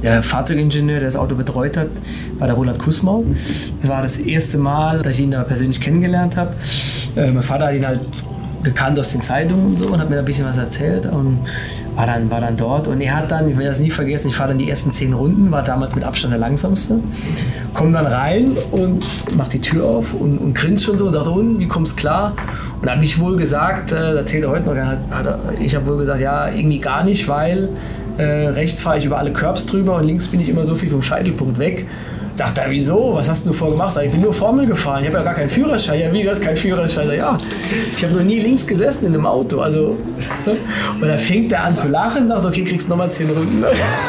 Der Fahrzeugingenieur, der das Auto betreut hat, war der Roland Kussmau. Das war das erste Mal, dass ich ihn da persönlich kennengelernt habe. Mein Vater hat ihn halt gekannt aus den Zeitungen und so und hat mir da ein bisschen was erzählt und war dann dort. Und er hat dann, ich werde das nie vergessen, ich fahre dann die ersten 10 Runden, war damals mit Abstand der langsamste. Komm dann rein und mach die Tür auf und grinst schon so und sagt, und, wie kommst klar? Und da habe ich wohl gesagt, erzählt er heute noch, ich habe wohl gesagt, ja, irgendwie gar nicht, weil rechts fahre ich über alle Curbs drüber und links bin ich immer so viel vom Scheitelpunkt weg. Sagt er, wieso? Was hast du vorgemacht? Sag ich, bin nur Formel gefahren. Ich habe ja gar keinen Führerschein. Ja, wie, du hast keinen Führerschein? Sag, ja, ich habe noch nie links gesessen in einem Auto. Also, und dann fängt er an zu lachen und sagt, okay, kriegst nochmal 10 Runden.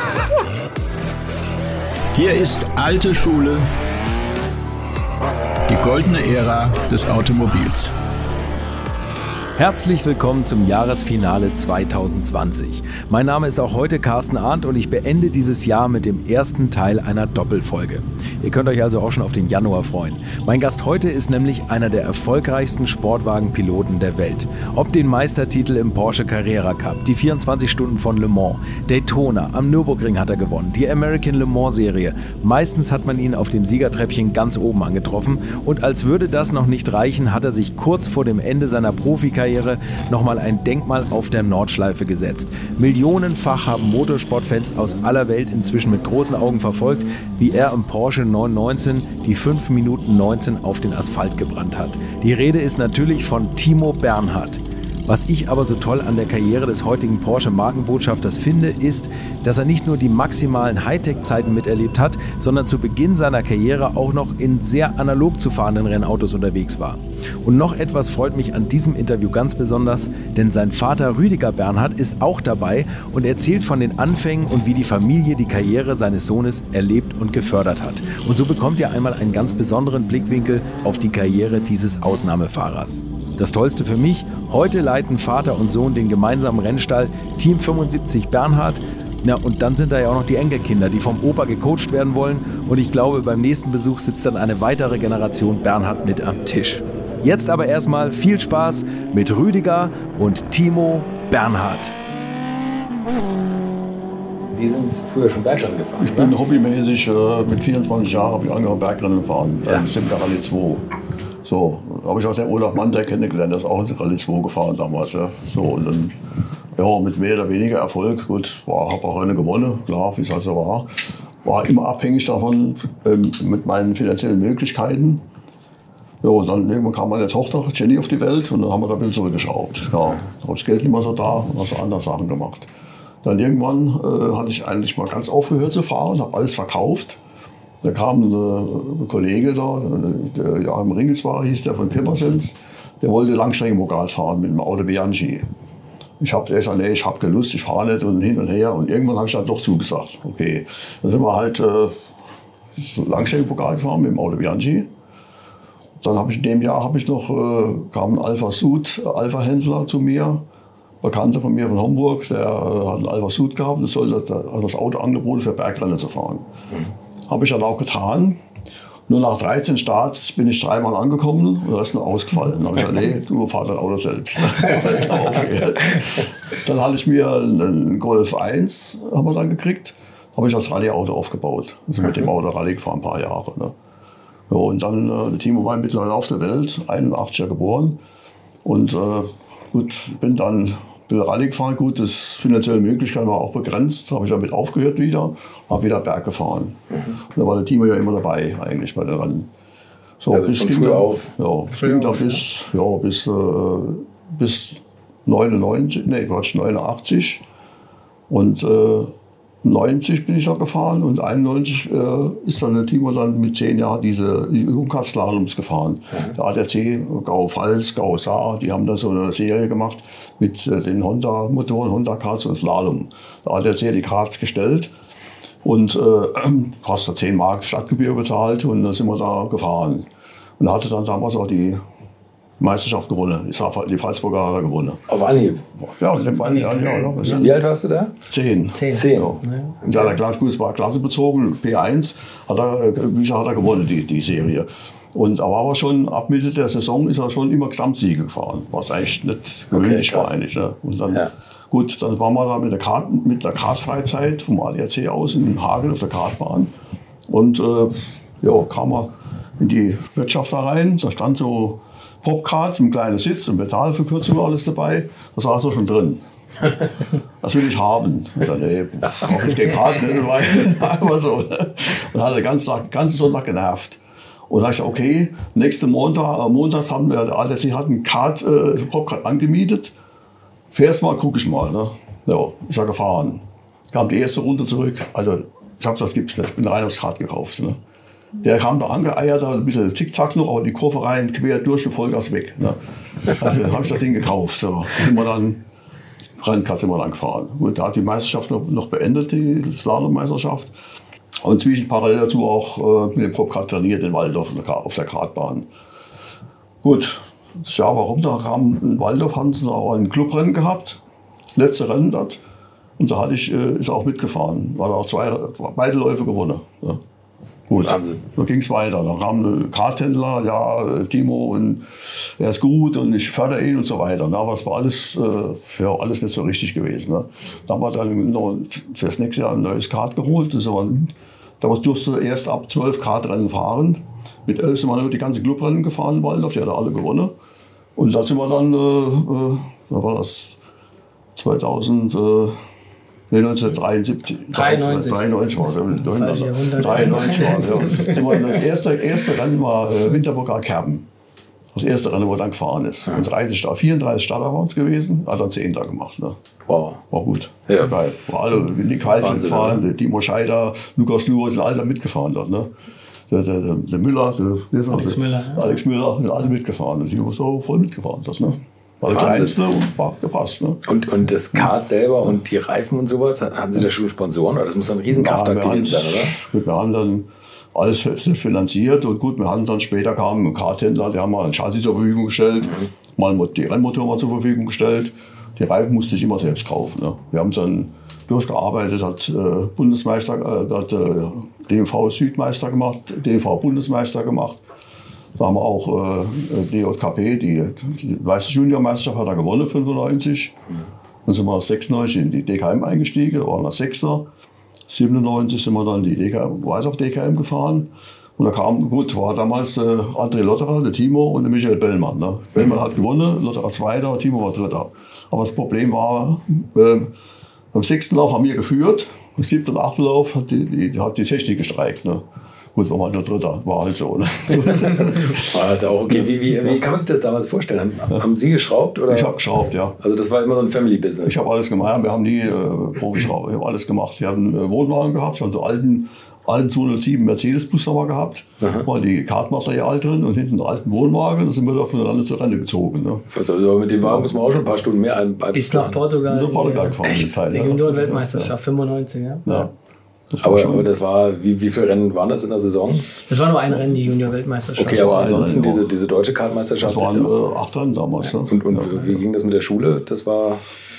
Hier ist alte Schule, die goldene Ära des Automobils. Herzlich willkommen zum Jahresfinale 2020. Mein Name ist auch heute Carsten Arndt und ich beende dieses Jahr mit dem ersten Teil einer Doppelfolge. Ihr könnt euch also auch schon auf den Januar freuen. Mein Gast heute ist nämlich einer der erfolgreichsten Sportwagenpiloten der Welt. Ob den Meistertitel im Porsche Carrera Cup, die 24 Stunden von Le Mans, Daytona, am Nürburgring hat er gewonnen, die American Le Mans Serie. Meistens hat man ihn auf dem Siegertreppchen ganz oben angetroffen und als würde das noch nicht reichen, hat er sich kurz vor dem Ende seiner Profikarriere nochmal ein Denkmal auf der Nordschleife gesetzt. Millionenfach haben Motorsportfans aus aller Welt inzwischen mit großen Augen verfolgt, wie er im Porsche 919 die 5 Minuten 19 auf den Asphalt gebrannt hat. Die Rede ist natürlich von Timo Bernhard. Was ich aber so toll an der Karriere des heutigen Porsche-Markenbotschafters finde, ist, dass er nicht nur die maximalen Hightech-Zeiten miterlebt hat, sondern zu Beginn seiner Karriere auch noch in sehr analog zu fahrenden Rennautos unterwegs war. Und noch etwas freut mich an diesem Interview ganz besonders, denn sein Vater Rüdiger Bernhard ist auch dabei und erzählt von den Anfängen und wie die Familie die Karriere seines Sohnes erlebt und gefördert hat. Und so bekommt ihr einmal einen ganz besonderen Blickwinkel auf die Karriere dieses Ausnahmefahrers. Das Tollste für mich, heute leiten Vater und Sohn den gemeinsamen Rennstall Team 75 Bernhard. Na, und dann sind da ja auch noch die Enkelkinder, die vom Opa gecoacht werden wollen. Und ich glaube, beim nächsten Besuch sitzt dann eine weitere Generation Bernhard mit am Tisch. Jetzt aber erstmal viel Spaß mit Rüdiger und Timo Bernhard. Sie sind früher schon Bergrennen gefahren? Ich bin hobbymäßig, mit 24 Jahren habe ich angefangen Bergrennen gefahren, dann sind wir Rallye 2. So, habe ich auch den Olaf Manter kennengelernt, der ist auch in Rallye 2 gefahren damals. Ja. So, und dann ja, mit mehr oder weniger Erfolg, gut, habe auch Rennen gewonnen, klar, wie es halt so war. War immer abhängig davon, mit meinen finanziellen Möglichkeiten. Ja, und dann irgendwann kam meine Tochter Jenny auf die Welt und dann haben wir da ein bisschen zurückgeschraubt. Ja, da habe das Geld nicht mehr so da und habe so andere Sachen gemacht. Dann irgendwann hatte ich eigentlich mal ganz aufgehört zu fahren, habe alles verkauft. Da kam ein Kollege da, der Joachim Ringelswarer hieß der von Pirmasens, der wollte Langstreckenpokal fahren mit dem Auto Bianchi. Ich habe gesagt, nee, ich habe keine Lust, ich fahre nicht und hin und her. Und irgendwann habe ich dann doch zugesagt. Okay, dann sind wir halt Langstreckenpokal gefahren mit dem Auto Bianchi. Dann habe ich in dem Jahr kam ein Alfa Sud Alfa-Händler zu mir, Bekannter von mir von Homburg, der hat einen Alfa Sud gehabt, hat das Auto angeboten für Bergrennen zu fahren. Habe ich dann auch getan. Nur nach 13 Starts bin ich 3-mal angekommen und da ist nur ausgefallen. Dann habe ich gesagt, nee, du fahr dein Auto selbst. Dann hatte ich mir einen Golf 1, haben wir dann gekriegt, habe ich als Rallye-Auto aufgebaut. Also mit dem Auto Rallye gefahren, ein paar Jahre. Ne? Ja, und dann, der Timo war mittlerweile auf der Welt, 81er geboren. Und gut, bin dann Rallye gefahren, gut, das finanzielle Möglichkeit war auch begrenzt, habe ich damit aufgehört wieder, habe wieder Berg gefahren. Und da war der Timo ja immer dabei eigentlich bei den Rennen. So, also bis von früh auf? Ja, ging da bis 89 und 90 bin ich da gefahren und 91 ist dann der Timo dann mit 10 Jahren diese Jugendkart-Slaloms gefahren. Der ADAC, Gau-Pfalz, Gau-Saar, die haben da so eine Serie gemacht mit den Honda-Motoren, Honda-Karts und Slalom. Der ADAC hat die Karts gestellt und hast da 10 Mark Stadtgebühr bezahlt und dann sind wir da gefahren. Und hatte dann damals auch die Meisterschaft gewonnen. Die Pfalzburger hat er gewonnen. Auf Anhieb? Ja, ja. Wie alt warst du da? 10. 10. Ja. In seiner Klasse, gut, es war klassebezogen, P1, hat er gewonnen, die Serie. Und er war aber schon, ab Mitte der Saison ist er schon immer Gesamtsiege gefahren, was eigentlich nicht gewöhnlich war eigentlich. Ne? Und dann Gut, dann waren wir da mit der Kartfreizeit vom ADAC aus in Hagen auf der Kartbahn. Und kam er in die Wirtschaft da rein. Da stand so Popkart, ein kleiner Sitz, eine Metallverkürzung, alles dabei. Da saß er schon drin. Das will ich haben. Und dann, brauche ich den Kart nicht, weil so. Und hat er den ganzen Sonntag genervt. Und da habe ich gesagt, okay, nächsten montags haben wir, der ADAC hat einen Popkart angemietet. Fährst mal, guck ich mal. Ne? Ja, ich sage, gefahren. Kam die erste Runde zurück. Also, ich habe das gibt's nicht. Ich bin rein aufs Kart gekauft. Ne? Der kam da angeeiert, ein bisschen Zickzack noch, aber die Kurve rein, quer durch und Vollgas weg. Ne? Also habe ich das Ding gekauft. So. Sind wir dann gefahren. Gut, da hat die Meisterschaft noch beendet, die Slalom-Meisterschaft. Und inzwischen parallel dazu auch mit dem Popkart trainiert in Waldorf auf der Kartbahn. Gut, das Jahr warum, da kam in Waldorf, hatten sie auch ein Clubrennen gehabt, letzte Rennen dort. Und da ist auch mitgefahren, war da auch beide Läufe gewonnen. Ja. Gut, Wahnsinn. Da ging es weiter. Da kam ein Karthändler, ja, Timo, und er ist gut und ich fördere ihn und so weiter. Aber es war alles nicht so richtig gewesen. Ne? Da haben wir dann noch für das nächste Jahr ein neues Kart geholt. Damals durfte er erst ab 12 Kartrennen fahren. Mit 11 sind wir nur die ganze Clubrennen gefahren in Waldorf, die hat er alle gewonnen. Und da sind wir dann, da war das 1973. 93 war das erste Rennen war Winterburger Kerben. Das erste Rennen, wo er dann gefahren ist. Und 34 Starter waren es gewesen, hat dann 10 da gemacht. Ne? Wow. War gut. Ja. Geil. War alle Nick Heidel gefahren, der Timo Scheider, Lukas Luhr, sind alle mitgefahren dort. Ne? Der Müller, Alex Müller, sind alle mitgefahren. Und die waren so voll mitgefahren. Das, ne? War der kleinste und war gepasst. Ne? Und das Kart selber und die Reifen und sowas, hatten Sie da schon Sponsoren? Oder das muss ein Riesenkraftakt gewesen sein, oder? Gut, wir haben dann alles finanziert und gut, wir haben dann später kam ein Karthändler, der haben mal ein Chassis zur Verfügung gestellt, mal die Rennmotor mal zur Verfügung gestellt. Die Reifen musste ich immer selbst kaufen. Ne? Wir haben es dann durchgearbeitet, hat DMV Südmeister gemacht, DMV Bundesmeister gemacht. Da haben wir auch DJKP, die Weiße Juniormeisterschaft hat er gewonnen, 95. Dann sind wir 96 in die DKM eingestiegen, da waren wir Sechster. 97 sind wir dann weiter auf DKM gefahren. Und da war damals André Lotterer, der Timo und der Michael Bellmann. Ne? Bellmann hat gewonnen, Lotterer Zweiter, Timo war Dritter. Aber das Problem war, beim 6. Lauf haben wir geführt, im 7. und 8. Lauf hat die Technik gestreikt. Ne? Gut, war mal nur Dritter, war halt so. Ne? Also auch okay. Wie kann man sich das damals vorstellen? Haben Sie geschraubt? Oder? Ich habe geschraubt, ja. Also das war immer so ein Family-Business? Ich habe alles gemacht. Wir haben nie Profischrauber, ich habe alles gemacht. Wir haben Wohnwagen gehabt, schon so alten 207 Mercedes-Bus haben wir gehabt. War die Kartmaterial drin und hinten einen alten Wohnwagen. Da sind wir da von Rande zu Rande gezogen. Ne? Also mit dem Wagen muss man auch schon ein paar Stunden mehr bis nach Portugal. Bis nach Portugal gefahren. Die Junioren-Weltmeisterschaft, 95, ja. Aber das war, wie viele Rennen waren das in der Saison? Das war nur ein Rennen, die Junior-Weltmeisterschaft. Okay, aber ansonsten diese deutsche Kartmeisterschaft. Das waren 8 Rennen damals. Ne? Und wie ging das mit der Schule? Das war...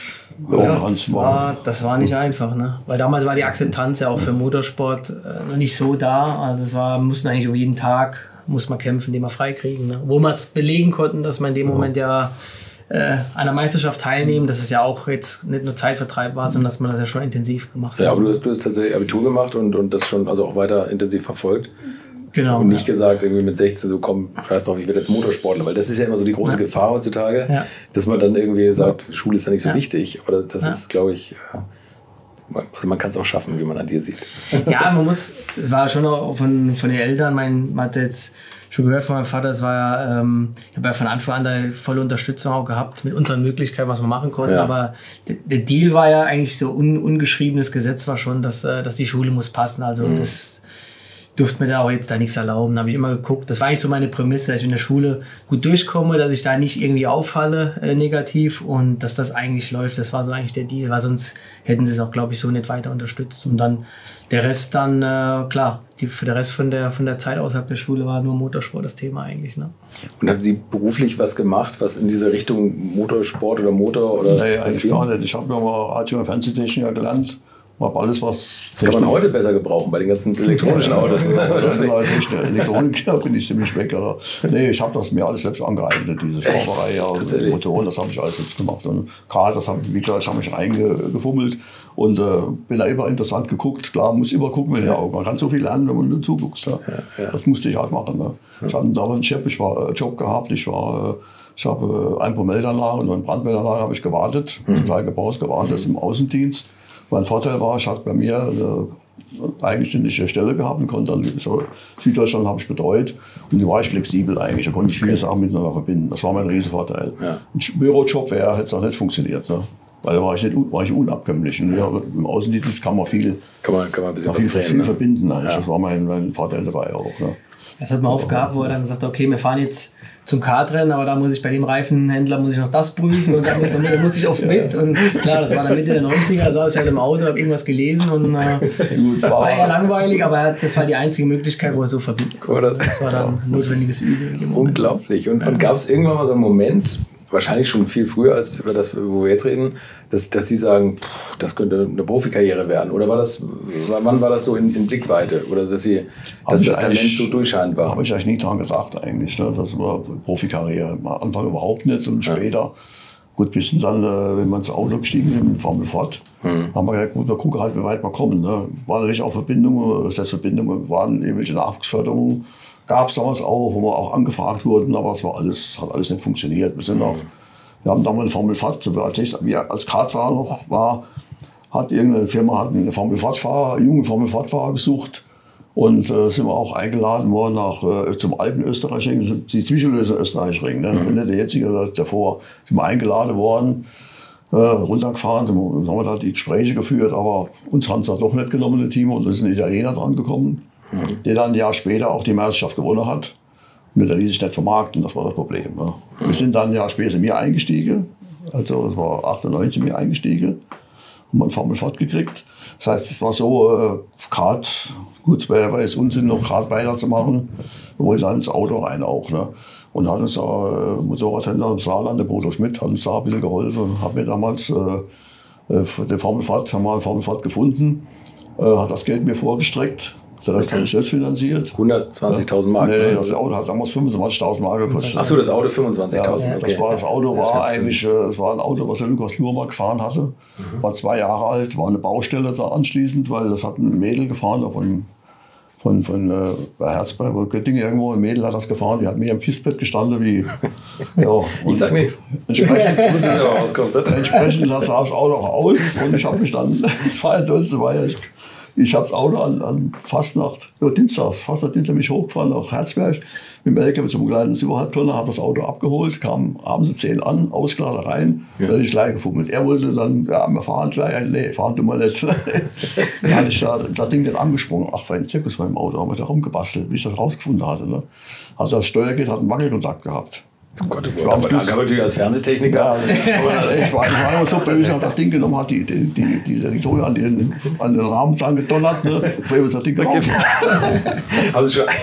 Das war nicht einfach, ne? Weil damals war die Akzeptanz ja auch für Motorsport noch nicht so da. Also mussten eigentlich um jeden Tag kämpfen, den wir freikriegen. Ne? Wo wir es belegen konnten, dass man in dem Moment ja an der Meisterschaft teilnehmen, dass es ja auch jetzt nicht nur Zeitvertreib war, sondern dass man das ja schon intensiv gemacht hat. Ja, aber du hast tatsächlich Abitur gemacht und das schon also auch weiter intensiv verfolgt. Genau. Und nicht gesagt, irgendwie mit 16 so, komm, scheiß drauf, ich werde jetzt Motorsportler, weil das ist ja immer so die große Gefahr heutzutage, dass man dann irgendwie sagt, Schule ist ja nicht so wichtig, aber das ist, glaube ich, also man kann es auch schaffen, wie man an dir sieht. Ja, es war schon auch von den Eltern, man hat jetzt schon gehört von meinem Vater, ich habe ja von Anfang an da volle Unterstützung auch gehabt mit unseren Möglichkeiten, was wir machen konnten, aber der Deal war ja eigentlich so ungeschriebenes Gesetz war schon, dass die Schule muss passen, also das durfte mir da auch jetzt da nichts erlauben. Da habe ich immer geguckt. Das war eigentlich so meine Prämisse, dass ich in der Schule gut durchkomme, dass ich da nicht irgendwie auffalle negativ und dass das eigentlich läuft. Das war so eigentlich der Deal, weil sonst hätten sie es auch, glaube ich, so nicht weiter unterstützt. Und dann der Rest dann, klar, für den Rest von der Zeit außerhalb der Schule war nur Motorsport das Thema eigentlich. Ne? Und haben Sie beruflich was gemacht, was in diese Richtung Motorsport oder Motor? Oder nee, eigentlich gar nicht. Ich habe mir mal Radio- und Fernsehtechniker gelernt. Habe alles, was... Das kann man heute besser gebrauchen bei den ganzen elektronischen Autos. Elektronik bin ich ziemlich weg. Oder? Nee, ich habe das mir alles selbst angeeignet, diese Schrauberei und Motoren, das habe ich alles selbst gemacht. Und gerade das habe ich mich reingefummelt und bin da immer interessant geguckt. Klar, muss immer gucken mit den Augen. Man kann so viel lernen, wenn man nur zuguckt. Ja. Das musste ich halt machen. Ne? Ich hatte damals einen Job gehabt. Ich habe Einpromeldanlage und eine Brandmeldanlage habe ich gewartet, zum Teil gebaut, gewartet im Außendienst. Mein Vorteil war, ich hatte bei mir eine eigenständige Stelle gehabt und konnte dann so Süddeutschland habe ich betreut und die war ich flexibel eigentlich. Da konnte ich viele Sachen miteinander verbinden. Das war mein Riesenvorteil. Ja. Ein Bürojob hätte es auch nicht funktioniert. Ne? Weil da war ich unabkömmlich. Und im Außendienst kann man viel verbinden. Eigentlich. Ja. Das war mein Vorteil dabei auch. Ne? Das hat man oft gehabt, wo er dann gesagt hat, okay, wir fahren jetzt zum Kartrennen, aber da muss ich bei dem Reifenhändler noch das prüfen und da muss ich oft mit. Und klar, das war dann Mitte der 90er, da saß ich halt im Auto, habe irgendwas gelesen und war eher langweilig, aber das war die einzige Möglichkeit, wo er so verbinden konnte. Das war dann notwendiges Übel. Unglaublich. Und gab es irgendwann mal so einen Moment, wahrscheinlich schon viel früher als über das, wo wir jetzt reden, dass Sie sagen, das könnte eine Profikarriere werden? Oder wann war das so in Blickweite? Oder dass das Talent so durchscheinend war? Habe ich eigentlich nie dran gedacht eigentlich. Ne? Das war Profikarriere. Am Anfang überhaupt nicht und später. Gut, bis dann, wenn wir ins Auto gestiegen sind, mit Formel Ford, haben wir gesagt, gut, wir gucken halt, wie weit wir kommen. Ne? Waren natürlich auch Verbindungen, waren irgendwelche Nachwuchsförderungen. Gab es damals auch, wo wir auch angefragt wurden, aber hat alles nicht funktioniert. Wir haben damals eine Formel Ford, als ich als Kartfahrer noch war, hat irgendeine Firma einen jungen Formel Ford-Fahrer gesucht und sind wir auch eingeladen worden zum alten Österreichring, die Zwischenlösung Österreichring, ne? Nicht der jetzige oder davor, sind wir eingeladen worden, runtergefahren, haben wir da die Gespräche geführt, aber uns haben es da doch nicht genommen, das Team, und da ist ein Italiener dran gekommen. Der dann ein Jahr später auch die Meisterschaft gewonnen hat. Und der ließ sich nicht vermarkten, das war das Problem. Ne? Wir sind dann ein Jahr später in mir eingestiegen, also es war 98 in mir eingestiegen, haben einen Formel Ford gekriegt. Das heißt, es war so, gut, wäre es Unsinn, noch gerade weiterzumachen. Wir wollten dann ins Auto rein auch. Ne? Und hat uns da Motorradhändler im Saarland, der Bodo Schmidt, hat uns da ein bisschen geholfen. Hat mir damals den Formel Ford gefunden, hat das Geld mir vorgestreckt. Der Rest habe ich selbst finanziert. 120.000 Mark? Nee, das Auto hat damals 25.000 Mark gekostet. Achso, das Auto 25.000. Ja, das Auto war ein Auto, was der Lukas Lurmer gefahren hatte. War 2 Jahre alt, war eine Baustelle da anschließend, weil das hat ein Mädel gefahren von bei Herzberg, bei Göttingen irgendwo. Ein Mädel hat das gefahren, die hat mir im Kistbett gestanden wie... Ja, ich sag nichts. Entsprechend sah das Auto auch aus und ich habe mich dann, das war ja tollste, ich habe das Auto an Fastnacht mich hochgefahren nach Herzberg mit dem LKW zum kleinen 7,5 Tonner, habe das Auto abgeholt, kam abends um 10 an, ausgeladen rein, dann habe ich gleich gefummelt. Er wollte dann, wir fahren gleich, nee, fahren du mal nicht. Dann hatte ich das Ding dann angesprungen, war ein Zirkus bei dem Auto, haben wir da rumgebastelt, bis ich das rausgefunden hatte. Ne? Also das Steuergerät hat einen Wackelkontakt gehabt. Oh Gott, aber natürlich als Fernsehtechniker. Ja, ich war immer so böse, hat das Ding genommen, hat die Victoria an den Rahmen dran gedonnert, ne? Vorher ist das Ding gelaufen. Also schon.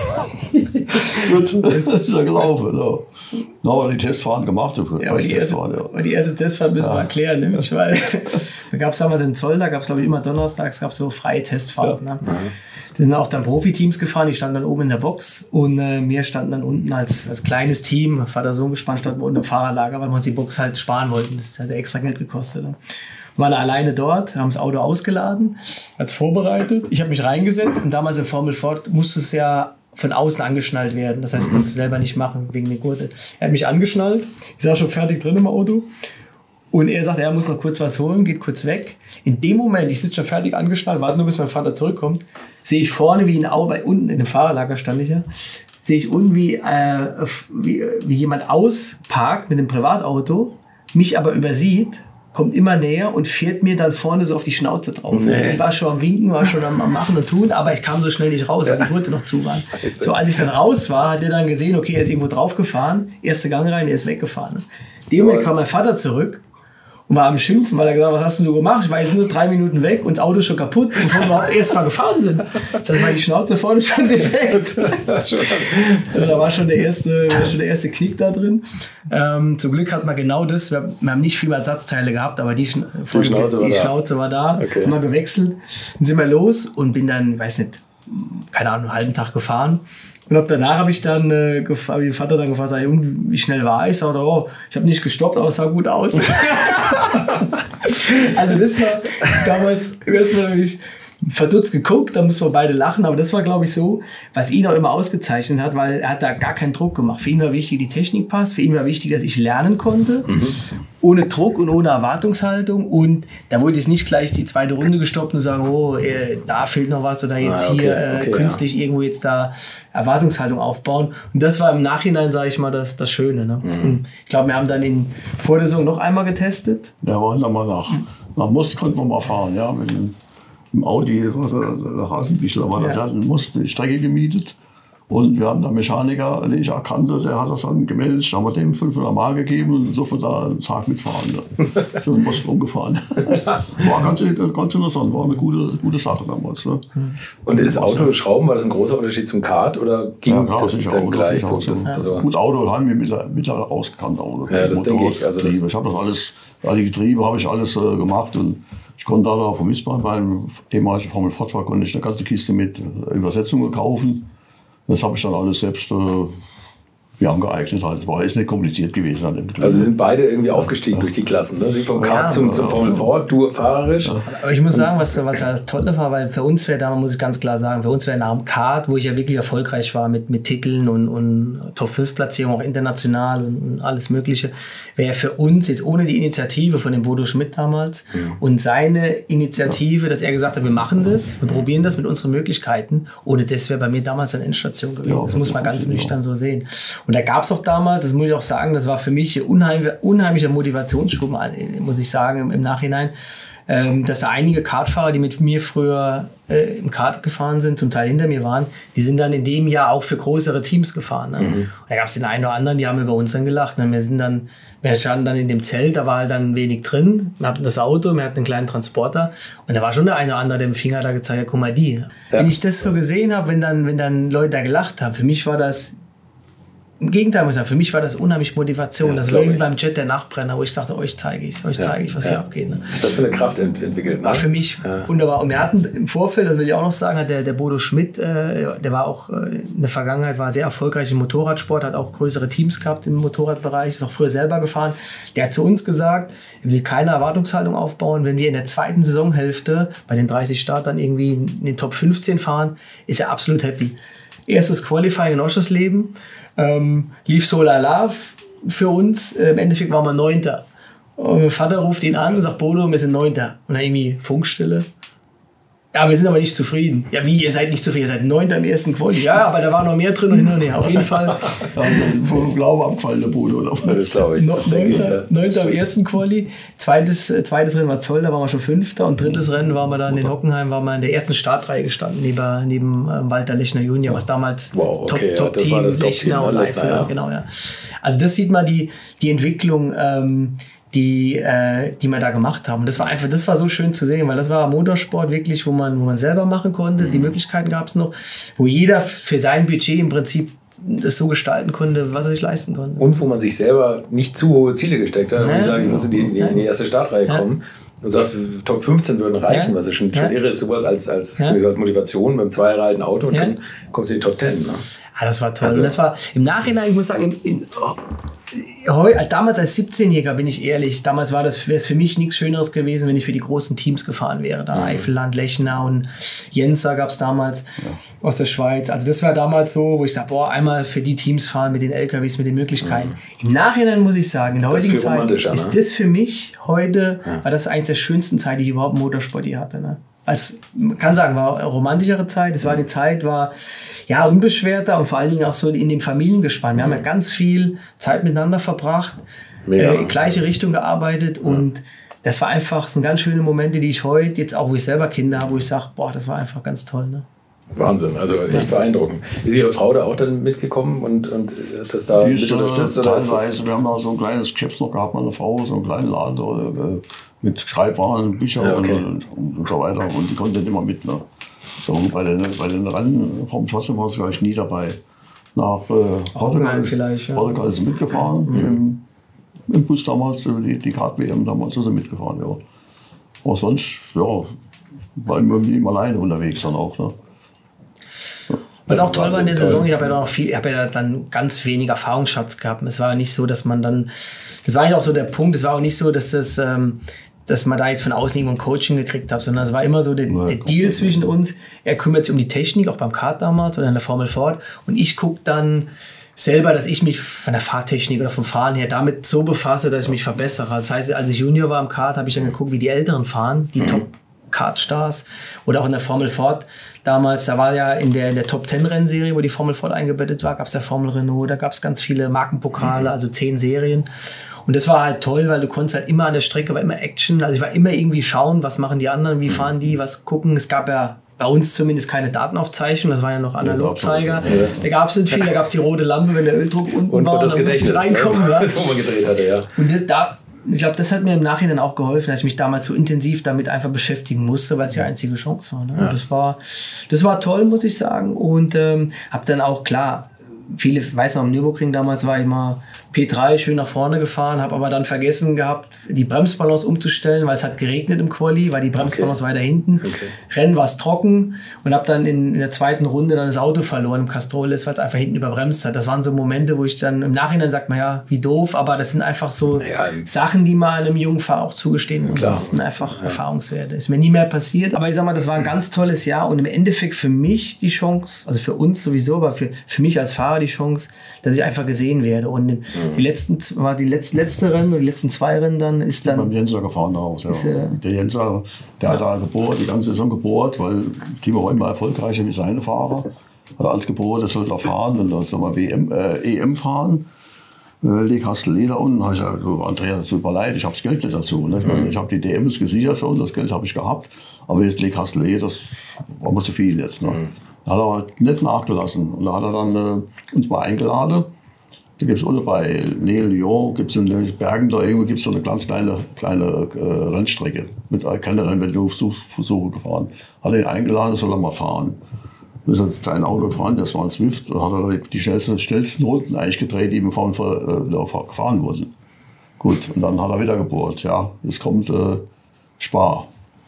Gut, jetzt ist er gelaufen. So. Dann haben wir die Testfahren gemacht. Aber die erste Testfahrt müssen wir erklären, nämlich, weil da gab es damals in Zoll, da gab es glaube ich immer donnerstags so freie Testfahrten. Ja. Ne? Da sind auch dann Profiteams gefahren, die standen dann oben in der Box und wir standen dann unten als kleines Team, Vater-Sohn gespannt, standen wir unten im Fahrerlager, weil wir uns die Box halt sparen wollten. Das hat extra Geld gekostet. Ne? Wir waren alleine dort, haben das Auto ausgeladen, hat's vorbereitet. Ich habe mich reingesetzt und damals in Formel Ford musste es ja von außen angeschnallt werden. Das heißt, ich konnte es selber nicht machen wegen der Gurte. Er hat mich angeschnallt, ich saß schon fertig drin im Auto. Und er sagt, er muss noch kurz was holen, geht kurz weg. In dem Moment, ich sitze schon fertig angeschnallt, warte nur, bis mein Vater zurückkommt, sehe ich vorne, wie unten in dem Fahrerlager stand ich ja, sehe ich unten, wie jemand ausparkt mit einem Privatauto, mich aber übersieht, kommt immer näher und fährt mir dann vorne so auf die Schnauze drauf. Nee. Ich war schon am Winken, war schon am Machen und Tun, aber ich kam so schnell nicht raus, weil die Gurte noch zu waren. So, als ich dann raus war, hat er dann gesehen, okay, er ist irgendwo drauf gefahren, erste Gang rein, er ist weggefahren. In dem Moment kam mein Vater zurück und war am Schimpfen, weil er gesagt hat, was hast du gemacht? Ich war jetzt nur 3 Minuten weg und das Auto ist schon kaputt, bevor wir überhaupt erst mal gefahren sind. Jetzt war die Schnauze vorne schon defekt. So, da war schon der erste Knick da drin. Zum Glück hat man genau das, wir haben nicht viel Ersatzteile gehabt, aber die Schnauze war da. Okay. Haben wir gewechselt, dann sind wir los und bin dann, ich weiß nicht, keine Ahnung, einen halben Tag gefahren. Und danach habe ich dann hab den Vater dann gefragt, wie schnell war ich? Ich sagte, ich habe nicht gestoppt, aber es sah gut aus. Also das war damals erstmal nämlich verdutzt geguckt, da mussten wir beide lachen, aber das war, glaube ich, so, was ihn auch immer ausgezeichnet hat, weil er hat da gar keinen Druck gemacht. Für ihn war wichtig, die Technik passt, für ihn war wichtig, dass ich lernen konnte, ohne Druck und ohne Erwartungshaltung, und da wurde jetzt nicht gleich die zweite Runde gestoppt und sagen, da fehlt noch was oder jetzt künstlich irgendwo jetzt da Erwartungshaltung aufbauen, und das war im Nachhinein, sage ich mal, das Schöne. Ne? Und ich glaube, wir haben dann vor der Saison noch einmal getestet. Ja, wir waren dann mal nach Most konnten wir mal fahren, ja, mit im Audi, der Rasenbichler war da, musste die Strecke gemietet. Und wir haben da Mechaniker, den ich erkannte, der hat das dann gemeldet. Da haben wir dem 500 Mark gegeben und durfte da einen Tag mitfahren. Ne? So in Most rumgefahren. War ganz interessant, war eine gute Sache damals. Ne? Und ist Autoschrauben, war das ein großer Unterschied zum Kart oder ging das dann gleich? Gut, Auto haben wir mit ausgekannt. Ja, das denke ich. Also ich habe das alles, die Getriebe habe ich alles gemacht, und ich konnte da vom Wiesbaden beim ehemaligen Formel Ford konnte ich eine ganze Kiste mit Übersetzungen kaufen. Das habe ich dann alles selbst angeeignet. Halt. War jetzt nicht kompliziert gewesen. Also sind beide irgendwie aufgestiegen durch die Klassen. Ne? Sie vom Kart zum Formel Ford, du fahrerisch. Ja. Aber ich muss sagen, was das Tolle war, weil für uns wäre damals, muss ich ganz klar sagen, für uns wäre nach dem Kart, wo ich ja wirklich erfolgreich war mit Titeln und Top-5-Platzierung, auch international und alles Mögliche, wäre für uns jetzt ohne die Initiative von dem Bodo Schmidt damals und seine Initiative, dass er gesagt hat, wir machen das, wir probieren das mit unseren Möglichkeiten, ohne das wäre bei mir damals eine Endstation gewesen. Ja, das muss man ganz nüchtern so sehen. Und da gab es auch damals, das muss ich auch sagen, das war für mich unheimlicher Motivationsschub, muss ich sagen, im Nachhinein, dass da einige Kartfahrer, die mit mir früher im Kart gefahren sind, zum Teil hinter mir waren, die sind dann in dem Jahr auch für größere Teams gefahren. Ne? Und da gab es den einen oder anderen, die haben über uns dann gelacht. Ne? Wir standen dann in dem Zelt, da war halt dann wenig drin. Wir hatten das Auto, wir hatten einen kleinen Transporter, und da war schon der eine oder andere, der mit dem Finger da gezeigt hat, guck mal die. Ja. Wenn ich das so gesehen habe, wenn dann Leute da gelacht haben, für mich war das im Gegenteil, muss ich sagen, für mich war das unheimlich Motivation. Das war irgendwie beim Jet der Nachbrenner, wo ich dachte, euch zeige ich, was hier abgeht. Ne? Das für eine Kraft entwickelt. Ne? War für mich wunderbar. Und wir hatten im Vorfeld, das will ich auch noch sagen, hat der Bodo Schmidt, der war auch in der Vergangenheit, war sehr erfolgreich im Motorradsport, hat auch größere Teams gehabt im Motorradbereich, ist auch früher selber gefahren. Der hat zu uns gesagt, er will keine Erwartungshaltung aufbauen. Wenn wir in der zweiten Saisonhälfte bei den 30 Startern irgendwie in den Top 15 fahren, ist er absolut happy. Erstes Qualifying in Oschersleben. Lief so lala für uns. Im Endeffekt waren wir 9. Und mein Vater ruft ihn an und sagt, Bodo, wir sind 9. Und dann irgendwie Funkstille. Ja, wir sind aber nicht zufrieden. Ja, wie, ihr seid nicht zufrieden? Ihr seid 9. im ersten Quali. Ja, aber da war noch mehr drin und hin und her. Auf jeden Fall. Vom Glaube abgefallen, der Bodo. Das glaube ich. 9. im ersten Quali. Zweites Rennen war Zoll, da waren wir schon 5. Und drittes Rennen waren wir dann in Hockenheim, waren wir in der ersten Startreihe gestanden, neben Walter Lechner Junior, was damals Top-Team, Lechner und Leifner. Ja. Genau, ja. Also das sieht man die Entwicklung, die wir da gemacht haben. Das war so schön zu sehen, weil das war Motorsport wirklich, wo man selber machen konnte. Die Möglichkeiten gab es noch, wo jeder für sein Budget im Prinzip das so gestalten konnte, was er sich leisten konnte. Und wo man sich selber nicht zu hohe Ziele gesteckt hat. Ich sage, ich muss in die erste Startreihe kommen. Und sagt, Top 15 würden reichen, was ja schon irre ist, sowas als Motivation mit einem 2 Jahre alten Auto, und dann kommst du in die Top 10. Ne? Das war toll. Also, das war im Nachhinein, ich muss sagen, damals als 17-Jähriger, bin ich ehrlich, damals wäre es für mich nichts Schöneres gewesen, wenn ich für die großen Teams gefahren wäre. Da Eifelland, Lechner und Jenser gab es damals aus der Schweiz. Also das war damals so, wo ich sage, einmal für die Teams fahren mit den LKWs, mit den Möglichkeiten. Im Nachhinein muss ich sagen, in der heutigen Zeit ist das für mich heute, war das eines der schönsten Zeiten, die ich überhaupt im Motorsport hier hatte. Ne? Also, man kann sagen, war eine romantischere Zeit. Es war eine Zeit, unbeschwerter und vor allen Dingen auch so in dem Familiengespann. Wir haben ja ganz viel Zeit miteinander verbracht, gleiche Richtung gearbeitet, und das war einfach, so ganz schöne Momente, die ich heute, jetzt auch wo ich selber Kinder habe, wo ich sage, das war einfach ganz toll. Ne? Wahnsinn, also echt beeindruckend. Ist Ihre Frau da auch dann mitgekommen und hat das da mit unterstützt? Teilweise, wir haben da so ein kleines Geschäft noch gehabt, meine Frau, so einen kleinen Laden mit Schreibwaren, Bücher und so weiter. Und die konnte nicht immer mit. Ne? So, bei den Rennen vom Schossen war sie gleich nie dabei. Nach Portugal vielleicht. Ja. Portugal ist sie mitgefahren, im Bus damals, die Kart-WM damals ist sie mitgefahren. Ja. Aber sonst, ja, war immer alleine unterwegs dann auch. Ne? Was auch toll war in der Saison, ich habe ja dann ganz wenig Erfahrungsschatz gehabt. Es war nicht so, dass man dann, das war eigentlich auch so der Punkt, es war auch nicht so, dass man da jetzt von außen irgendwo ein Coaching gekriegt hat, sondern es war immer so der Deal zwischen uns. Er kümmert sich um die Technik, auch beim Kart damals oder in der Formel Ford, und ich gucke dann selber, dass ich mich von der Fahrtechnik oder vom Fahren her damit so befasse, dass ich mich verbessere. Das heißt, als ich Junior war im Kart, habe ich dann geguckt, wie die Älteren fahren, die Top-Kart-Stars oder auch in der Formel Ford. Damals, da war ja in der Top-10-Rennserie, wo die Formel Ford eingebettet war, gab es der Formel Renault, da gab es ganz viele Markenpokale, also 10 Serien. Und das war halt toll, weil du konntest halt immer an der Strecke, war immer Action, also ich war immer irgendwie schauen, was machen die anderen, wie fahren die, was gucken. Es gab ja bei uns zumindest keine Datenaufzeichnung, das waren ja noch Analogzeiger. Da gab es nicht viel, da gab es die rote Lampe, wenn der Öldruck unten war, das Gedächtnis reinkommen. Ne? Das, wo man gedreht hatte, ja. Und ich glaube, das hat mir im Nachhinein auch geholfen, dass ich mich damals so intensiv damit einfach beschäftigen musste, weil es die einzige Chance war. Ne? Ja. Das war toll, muss ich sagen. Und habe dann auch, klar, viele, weiß noch, am Nürburgring damals war ich mal P3 schön nach vorne gefahren, habe aber dann vergessen gehabt, die Bremsbalance umzustellen, weil es hat geregnet im Quali, war die Bremsbalance weiter hinten. Rennen war es trocken und habe dann in der zweiten Runde dann das Auto verloren im Castrol, weil es einfach hinten überbremst hat. Das waren so Momente, wo ich dann im Nachhinein sagt man, ja, wie doof, aber das sind einfach so Sachen, die man einem jungen Fahrer auch zugestehen muss. Das sind einfach Erfahrungswerte. Ist mir nie mehr passiert, aber ich sag mal, das war ein ganz tolles Jahr und im Endeffekt für mich die Chance, also für uns sowieso, aber für mich als Fahrer die Chance, dass ich einfach gesehen werde. Und die letzten Rennen und die letzten 2 Rennen dann ist dann... Beim Jenser gefahren auch. Ja. Der Jenser, der hat da gebohrt, die ganze Saison gebohrt, weil Timo war immer erfolgreicher wie seine Fahrer. Als gebohrt, der sollte er fahren und dann soll man EM fahren. Lee Castellet da unten, habe ich gesagt, du Andreas, tut mir leid, ich habe das Geld nicht dazu. Ne? Ich habe die DMs gesichert für uns, das Geld habe ich gehabt. Aber jetzt Lee Castellet, das war mir zu viel jetzt. Ne? Da hat er aber nicht nachgelassen. Und da hat er dann uns mal eingeladen. Da gibt es unten bei Lyon, gibt es in den Bergen da irgendwo gibt's so eine ganz kleine Rennstrecke. Mit keine Rennversuche gefahren. Hat er ihn eingeladen, soll er mal fahren. Dann ist er sein Auto gefahren, das war ein Swift. Und hat er die schnellsten Runden eigentlich gedreht, die im Formel gefahren wurden. Gut, und dann hat er wieder gebohrt. Ja, jetzt kommt Spa.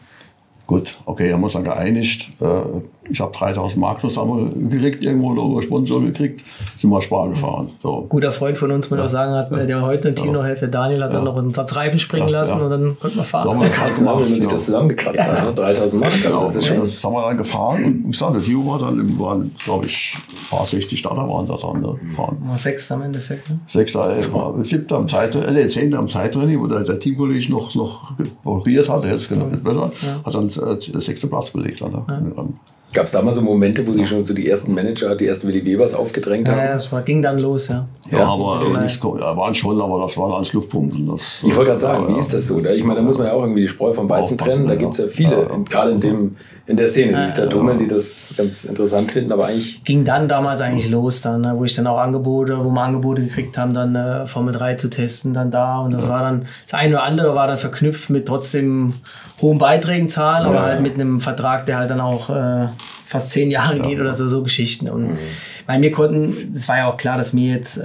Gut, okay, haben wir uns dann geeinigt. Ich habe 3.000 Mark zusammengekriegt, irgendwo über Sponsor gekriegt, sind wir Spar gefahren. So. Guter Freund von uns, muss man auch sagen, hat, der heute im Team noch hilft, der Daniel, hat dann noch einen Satz Reifen springen lassen und dann konnte man fahren. So haben wir das gemacht, wenn man sich das zusammengekratzt hat, ne? 3.000 Mark. Genau, das haben wir dann gefahren und wie gesagt, der Tio waren, glaube ich, ein paar 60 Starter waren da dran. Ne, gefahren. War 6. am Endeffekt. Ne? 6. 7. am Zeitrennen, 10. am Zeitrennen, wo der Teamkollege noch probiert hat, der hätte es nicht besser, hat dann 6. Platz belegt. Dann, ne? Gab es damals so Momente, wo Sie schon so die ersten Manager, die ersten Willi Webers aufgedrängt haben? Ja, das ging dann los, ja. Ja, aber waren schon, aber das waren alles Luftpumpen. Ich wollte gerade sagen, wie ist das so? Ich meine, da muss man ja auch irgendwie die Spreu vom Weizen trennen. Da gibt es ja viele, gerade in der Szene, die sich da tummeln, die das ganz interessant finden. Aber eigentlich ging dann damals eigentlich los, dann, wo ich dann auch wo wir Angebote gekriegt haben, dann Formel 3 zu testen, dann da. Und das war dann, das eine oder andere war dann verknüpft mit trotzdem hohen Beiträgen zahlen, aber halt mit einem Vertrag, der halt dann auch fast 10 Jahre geht oder so Geschichten. Und bei mir es war ja auch klar, dass mir jetzt,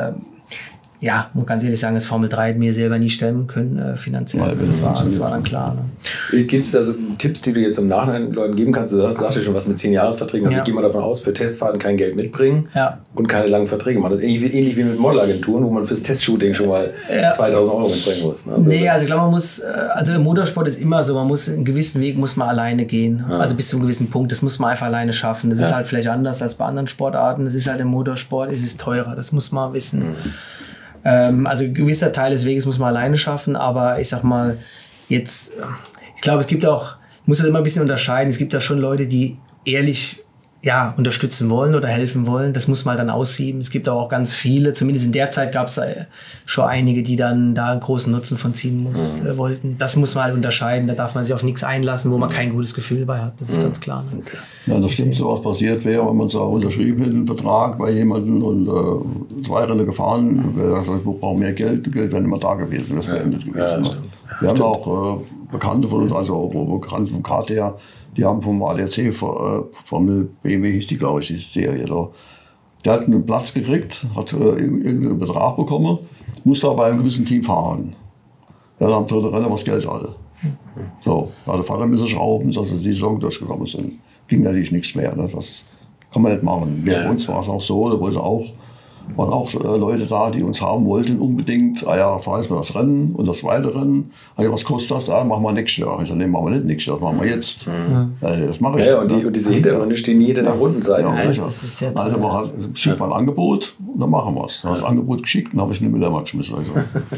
muss ganz ehrlich sagen, das Formel 3 mir selber nie stemmen können, finanziell. Das war dann klar. Ne? Gibt es da so Tipps, die du jetzt im Nachhinein Leuten geben kannst? Du sagst ja schon was mit 10 Jahresverträgen. Also ich gehe mal davon aus, für Testfahrten kein Geld mitbringen und keine langen Verträge machen. Das ist ähnlich wie mit Modelagenturen, wo man fürs Testshooting schon mal 2.000 Euro mitbringen muss. Ne? Also ich glaube, man muss, also im Motorsport ist immer so, man muss einen gewissen Weg muss man alleine gehen. Also bis zu einem gewissen Punkt, das muss man einfach alleine schaffen. Das ist halt vielleicht anders als bei anderen Sportarten. Das ist halt im Motorsport, es ist teurer, das muss man wissen. Also ein gewisser Teil des Weges muss man alleine schaffen, aber ich sag mal, jetzt, ich glaube, es gibt auch, muss das immer ein bisschen unterscheiden, es gibt da schon Leute, die ehrlich unterstützen wollen oder helfen wollen. Das muss man dann aussieben. Es gibt aber auch ganz viele, zumindest in der Zeit gab es schon einige, die dann da einen großen Nutzen von ziehen wollten. Das muss man halt unterscheiden. Da darf man sich auf nichts einlassen, wo man kein gutes Gefühl bei hat. Das ist ganz klar. Ne? Okay. Ja, das stimmt, so was passiert wäre, wenn man so unterschrieben hätte, einen Vertrag bei jemandem und 2 Rennen gefahren, wäre das, ich brauche mehr Geld wäre nicht mehr da gewesen, wäre es beendet gewesen. Ne? Wir haben auch Bekannte von uns, also Bekannte vom KTR, die haben vom ADAC, Formel BMW hieß die, glaube ich, die Serie da. Der hat einen Platz gekriegt, hat irgendeinen Betrag bekommen, musste aber bei einem gewissen Team fahren. Ja, dann am 3. Rennen war das Geld alle. So, da hat der Vater müssen schrauben, dass sie die Saison durchgekommen sind. Ging natürlich nichts mehr, ne? Das kann man nicht machen. Bei uns war es auch so, da waren auch Leute da, die uns haben wollten unbedingt. Fahr jetzt mal das Rennen und das zweite Rennen. Was kostet das? Machen wir nächstes Jahr. Ich sage, nee, machen wir nicht nächstes Jahr, das machen wir jetzt. Das mache ich. Ja, und diese Hintergründe stehen jeder der Rundenseite. Ja, das ist sehr toll. Also schickt mal ein Angebot und dann machen wir es. Dann hast du das Angebot geschickt und habe ich eine Müller mal geschmissen. Also,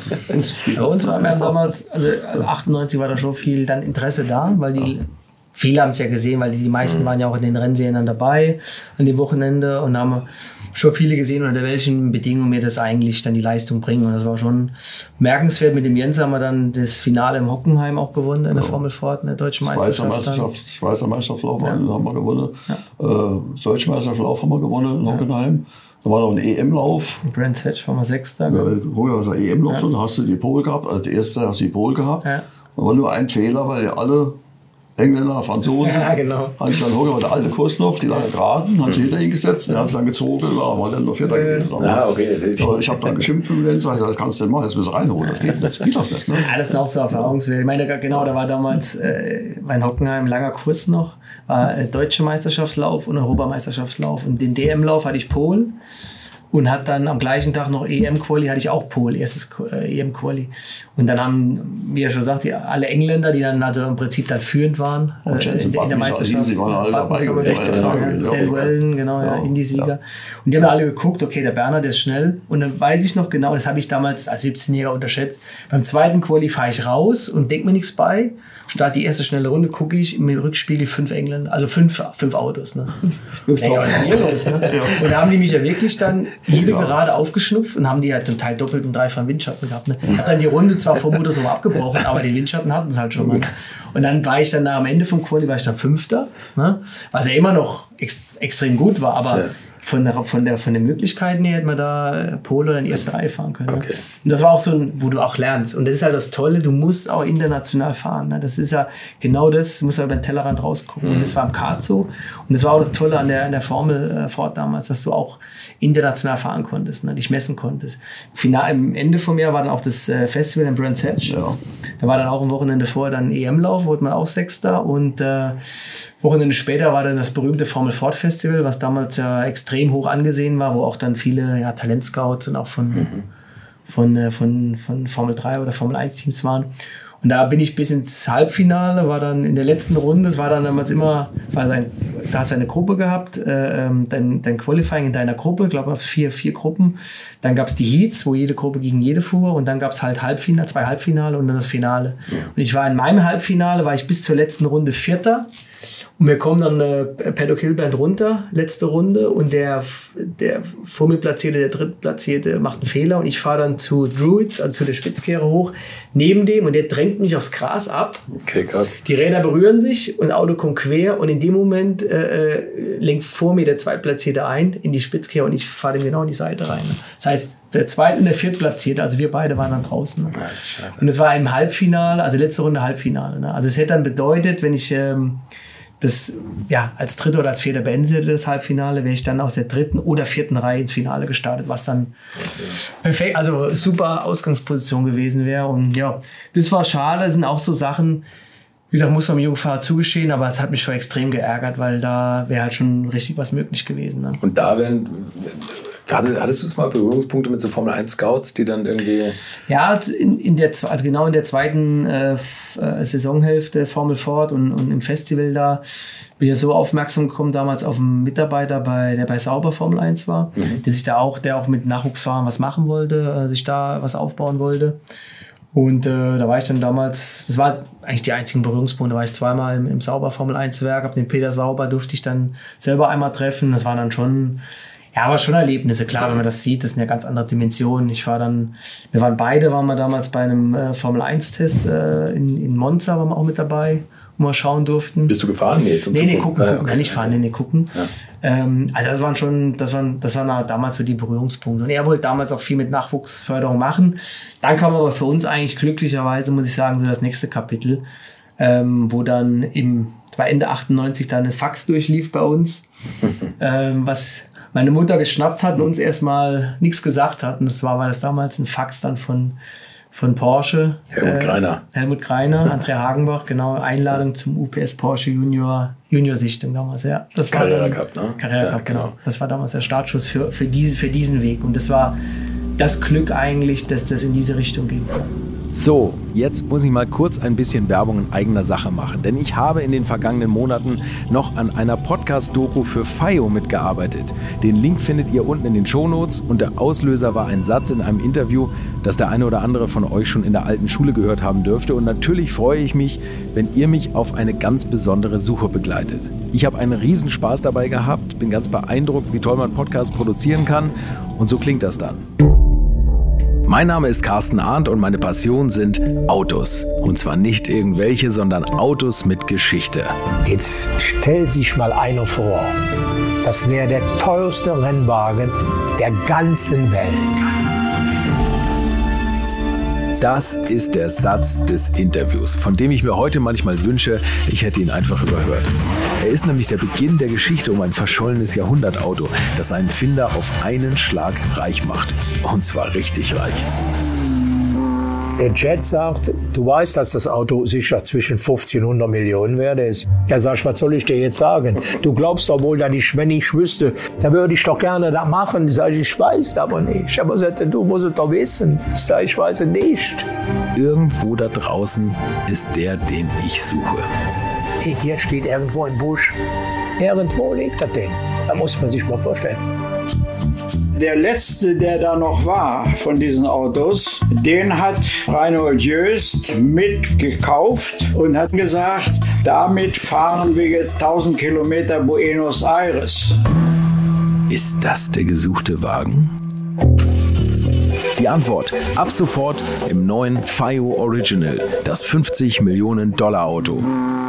bei uns war damals, also 98 war da schon viel dann Interesse da, weil viele haben es ja gesehen, weil die meisten waren ja auch in den Rennserien dann dabei an dem Wochenende und haben schon viele gesehen, unter welchen Bedingungen wir das eigentlich dann die Leistung bringen. Und das war schon merkenswert. Mit dem Jens haben wir dann das Finale im Hockenheim auch gewonnen, in der Formel Ford, in der deutschen Meisterschaft. Schweizer Meisterlauf haben wir gewonnen. Deutsche Meisterlauf haben wir gewonnen in Hockenheim. Da war noch ein EM-Lauf. In Brands Hatch waren wir Sechster. Ja, war so ein EM-Lauf, da hast du die Pole gehabt. Als erster hast du die Pole gehabt. Ja. Da war nur ein Fehler, weil alle Engländer, Franzosen, haben sich dann hoch, der alte Kurs noch, die lange Geraden, haben sich hinter ihn gesetzt, der hat es dann gezogen, war dann noch Vierter gewesen. Aber ich habe dann geschimpft mit dem, das kannst du nicht machen, jetzt müssen wir reinholen, das geht das nicht. Ne? Das sind auch so Erfahrungswerte. Ich meine, genau, da war damals bei Hockenheim langer Kurs noch, war Deutsche Meisterschaftslauf und Europameisterschaftslauf und den DM-Lauf hatte ich Pole. Und hat dann am gleichen Tag noch EM-Quali, hatte ich auch Pole, erstes EM-Quali. Und dann haben, wie ja schon gesagt, alle Engländer, die dann also im Prinzip dann führend waren in der Meisterschaft. Die waren alle dabei gewesen. Del Wellen, Indie-Sieger. Und die haben alle geguckt, okay, der Bernhard ist schnell. Und dann weiß ich noch genau, das habe ich damals als 17-Jähriger unterschätzt. Beim zweiten Quali fahre ich raus und denke mir nichts bei. Start die erste schnelle Runde, gucke ich im Rückspiegel 5 Engländer, also 5 Autos. Ne? Was ist hier los, ne? Und da haben die mich ja wirklich dann jede gerade aufgeschnupft und haben die halt zum Teil doppelt und dreifachen Windschatten gehabt. Ne? Ich habe dann die Runde zwar vermutet abgebrochen, aber die Windschatten hatten es halt schon mal. Und dann war ich dann am Ende vom Quali, war ich dann Fünfter, ne? Was ja immer noch extrem gut war, aber von den Möglichkeiten her hätte man da Pole oder in die erste Reihe fahren können. Okay. Und das war auch so wo du auch lernst. Und das ist halt das Tolle, du musst auch international fahren. Ne? Das ist ja genau das, du musst ja über den Tellerrand rausgucken. Und das war im Kart so. Und das war auch das Tolle an der Formel Ford damals, dass du auch international fahren konntest, ne? Dich messen konntest. Am Ende vom Jahr war dann auch das Festival in Brands Hatch. Ja. Da war dann auch ein Wochenende vorher dann EM-Lauf, wurde man auch Sechster. Und Wochenende später war dann das berühmte Formel Ford Festival, was damals ja extrem hoch angesehen war, wo auch dann viele Talentscouts und auch von Formel 3 oder Formel 1 Teams waren. Und da bin ich bis ins Halbfinale, war dann in der letzten Runde, es war dann damals immer, da hast du eine Gruppe gehabt, dein Qualifying in deiner Gruppe, ich glaube, vier Gruppen. Dann gab es die Heats, wo jede Gruppe gegen jede fuhr und dann gab es halt 2 Halbfinale und dann das Finale. Und ich war in meinem Halbfinale, war ich bis zur letzten Runde Vierter. Und wir kommen dann Paddock Hillband runter, letzte Runde, und der vor mir Platzierte, der Drittplatzierte, macht einen Fehler und ich fahre dann zu Druids, also zu der Spitzkehre hoch, neben dem, und der drängt mich aufs Gras ab. Okay, krass. Die Räder berühren sich und das Auto kommt quer und in dem Moment lenkt vor mir der Zweitplatzierte ein in die Spitzkehre und ich fahre dem genau in die Seite rein. Das heißt, der Zweit- und der Viertplatzierte, also wir beide waren dann draußen. Ne? Und es war im Halbfinale, also letzte Runde Halbfinale. Ne? Also es hätte dann bedeutet, wenn ich das als Dritter oder als Vierter beendet hätte, das Halbfinale, wäre ich dann aus der 3. oder 4. Reihe ins Finale gestartet, was dann perfekt, also super Ausgangsposition gewesen wäre. Und ja, das war schade. Das sind auch so Sachen, wie gesagt, muss man dem Jungfahrer zugestehen, aber es hat mich schon extrem geärgert, weil da wäre halt schon richtig was möglich gewesen. Ne? Und da hattest du mal Berührungspunkte mit so Formel 1 Scouts, die dann irgendwie... Ja, in der zweiten Saisonhälfte Formel Ford und im Festival da bin ich so aufmerksam gekommen damals auf einen Mitarbeiter, der bei Sauber Formel 1 war, der auch mit Nachwuchsfahren was machen wollte, sich da was aufbauen wollte. Und da war ich dann damals, das war eigentlich die einzigen Berührungspunkte, da war ich zweimal im Sauber Formel 1 Werk, hab den Peter Sauber durfte ich dann selber einmal treffen. Das waren dann schon, ja, aber schon Erlebnisse. Klar, wenn man das sieht, das sind ja ganz andere Dimensionen. Waren wir damals bei einem Formel 1 Test in Monza, waren wir auch mit dabei, wo wir schauen durften. Bist du gefahren? Nee, gucken. Ja, nicht fahren, nee, gucken. Ja. Also das waren damals so die Berührungspunkte. Und er wollte damals auch viel mit Nachwuchsförderung machen. Dann kam aber für uns eigentlich glücklicherweise, muss ich sagen, so das nächste Kapitel, wo dann war Ende 98 dann ein Fax durchlief bei uns, was meine Mutter geschnappt hat und uns erstmal nichts gesagt hat. Und das war damals ein Fax dann von Porsche. Helmut Greiner, André Hagenbach, genau, Einladung zum UPS Porsche Junior-Sichtung damals, ja. Das war Carrera Cup, ne? Carrera Cup, genau. Das war damals der Startschuss für diesen Weg. Und das war das Glück eigentlich, dass das in diese Richtung ging. So, jetzt muss ich mal kurz ein bisschen Werbung in eigener Sache machen, denn ich habe in den vergangenen Monaten noch an einer Podcast-Doku für FIO mitgearbeitet. Den Link findet ihr unten in den Shownotes und der Auslöser war ein Satz in einem Interview, das der eine oder andere von euch schon in der alten Schule gehört haben dürfte, und natürlich freue ich mich, wenn ihr mich auf eine ganz besondere Suche begleitet. Ich habe einen Riesenspaß dabei gehabt, bin ganz beeindruckt, wie toll man Podcasts produzieren kann, und so klingt das dann. Mein Name ist Carsten Arndt und meine Passion sind Autos. Und zwar nicht irgendwelche, sondern Autos mit Geschichte. Jetzt stellt sich mal einer vor, das wäre der teuerste Rennwagen der ganzen Welt. Das ist der Satz des Interviews, von dem ich mir heute manchmal wünsche, ich hätte ihn einfach überhört. Er ist nämlich der Beginn der Geschichte um ein verschollenes Jahrhundertauto, das seinen Finder auf einen Schlag reich macht. Und zwar richtig reich. Der Jet sagt, du weißt, dass das Auto sicher zwischen 50 und 100 Millionen wert ist. Ja, sag ich, was soll ich dir jetzt sagen? Du glaubst doch wohl, dass wenn ich wüsste, dann würde ich doch gerne das machen. Sag ich weiß es aber nicht. Aber sagt, du musst es doch wissen. Ich sage, ich weiß es nicht. Irgendwo da draußen ist der, den ich suche. Hier steht irgendwo im Busch. Irgendwo liegt das Ding. Da muss man sich mal vorstellen. Der letzte, der da noch war von diesen Autos, den hat Reinhold Jöst mitgekauft und hat gesagt, damit fahren wir jetzt 1000 Kilometer Buenos Aires. Ist das der gesuchte Wagen? Die Antwort ab sofort im neuen FIO Original, das 50 Millionen Dollar Auto.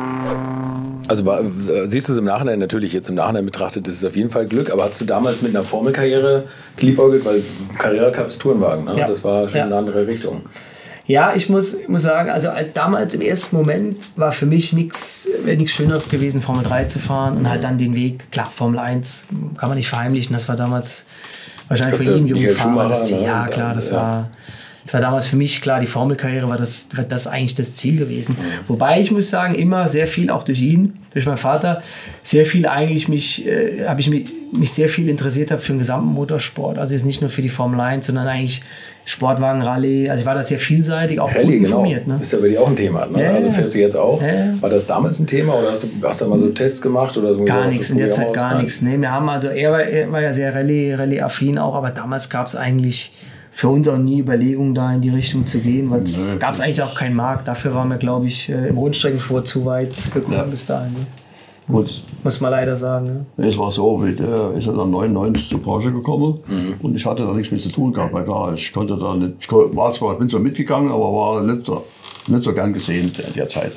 Also siehst du es im Nachhinein, natürlich jetzt im Nachhinein betrachtet, das ist auf jeden Fall Glück, aber hast du damals mit einer Formelkarriere geliebäugelt, weil Carrera Cup ist Tourenwagen, ne? Ja. Das war schon eine andere Richtung. Ja, ich muss sagen, also damals im ersten Moment war für mich nichts Schöneres gewesen, Formel 3 zu fahren und halt dann den Weg, klar, Formel 1 kann man nicht verheimlichen, das war damals wahrscheinlich für jeden jungen Fahrer. Ja, klar, das war damals für mich, klar, die Formelkarriere war das eigentlich das Ziel gewesen. Wobei ich muss sagen, immer sehr viel, auch durch ihn, durch meinen Vater, sehr viel eigentlich mich sehr viel interessiert habe für den gesamten Motorsport. Also jetzt nicht nur für die Formel 1, sondern eigentlich Sportwagen, Rallye. Also ich war da sehr vielseitig, auch Rallye, gut informiert. Genau. Ne? Ist ja bei dir auch ein Thema. Ne? Also fährst du jetzt auch? War das damals ein Thema oder hast du mal so Tests gemacht? Oder so? Gar nichts, in der Zeit gar nichts. Nee, wir haben also, er war ja sehr Rallye-affin auch, aber damals gab es eigentlich für uns auch nie Überlegungen, da in die Richtung zu gehen, weil es gab es eigentlich auch keinen Markt. Dafür waren wir, glaube ich, im Rundstreckensport zu weit gekommen bis dahin. Ne? Muss man leider sagen. Ne? Es war so, der ist ja dann 99 zu Porsche gekommen und ich hatte da nichts mit zu tun gehabt. Klar, ich konnte da nicht, bin zwar mitgegangen, aber war nicht so gern gesehen in der Zeit.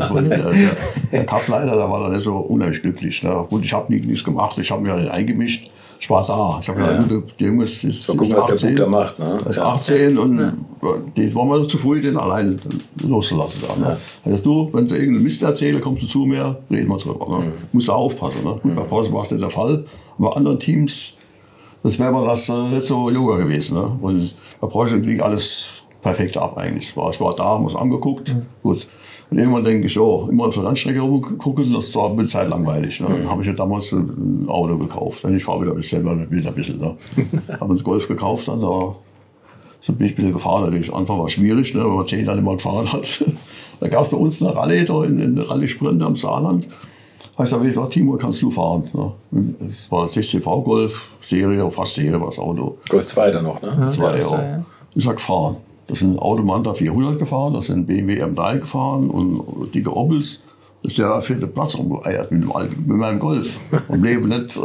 Der Cup-Leiter, der war da nicht so unheimlich glücklich. Ne? Und ich habe nichts gemacht, ich habe mich ja nicht eingemischt. Ich war da. Ich habe gesagt, der Junge ist 18. Was der Bub da macht. Ne? Er ist 18 und die waren wir zu früh, den alleine loszulassen. Ne? Also du, wenn sie irgendeinen Mist erzählen, kommst du zu mir, reden wir drüber. Ne? Musst du aufpassen. Ne? Bei Porsche war es nicht der Fall. Bei anderen Teams, das wäre mir das nicht so Yoga gewesen. Ne? Und bei Porsche liegt alles perfekt ab eigentlich. Ich war da, haben wir es angeguckt. Gut. Und irgendwann denke ich, immer auf der Rennstrecke rumgucken, das war eine Zeit langweilig. Ne? Dann habe ich ja damals ein Auto gekauft. Ich fahre wieder selber ein bisschen. Ne? Habe einen Golf gekauft, dann bin ich ein bisschen gefahren. Natürlich. Anfang war schwierig, ne? Wenn man 10 Jahre nicht mal gefahren hat. Da gab es bei uns eine Rallye, in der Rallye-Sprint am Saarland. Da habe ich gesagt, Timo, kannst du fahren? Ne? Es war 16V Golf, fast Serie war das Auto. Golf 2 dann noch, ne? 2, ja. Ich sag, fahren. Das sind Automanta 400 gefahren, das sind BMW M3 gefahren und dicke Opels. Das ist der vierte Platz rumgeeiert mit meinem Golf. Und Leben nicht.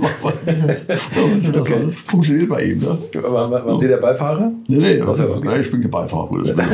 Das funktioniert bei ihm. Ne? Waren Sie der Beifahrer? Nee, okay. Ich bin kein Beifahrer.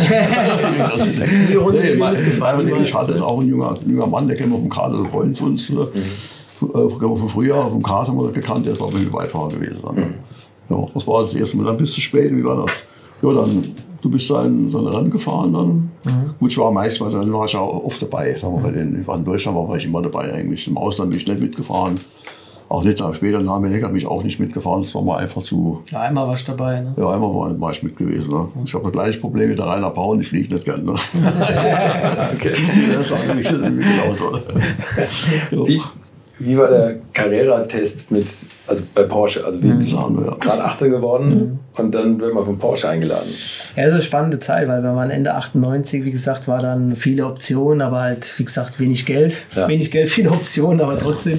Ich hatte auch ein junger Mann, der kennt wir vom Kader, ein Freund von uns. Von früher, vom Kader haben wir gekannt, der war bei mir Beifahrer gewesen. Ja, das war das erste Mal. Dann bist du spät, wie war das? Ja, dann, du bist dann Rennen gefahren dann. Gut, ich war meistens, dann war ich auch oft dabei. Sagen wir, in Deutschland war ich immer dabei eigentlich. Im Ausland bin ich nicht mitgefahren. Auch nicht, später in Amerika bin ich auch nicht mitgefahren. Das war mal einfach zu... Ja, einmal warst du dabei, ne? Ja, einmal war ich mit gewesen. Ne? Ich habe das gleiche Problem wie der Rainer Paun, ich fliege nicht gern. Ne? Okay. Das ist eigentlich genauso. Wie war der Carrera-Test bei Porsche? Also gerade 18 geworden und dann wird man von Porsche eingeladen. Ja, das ist eine spannende Zeit, weil wir waren Ende 98, wie gesagt, war dann viele Optionen, aber halt, wie gesagt, wenig Geld. Ja. Wenig Geld, viele Optionen, aber trotzdem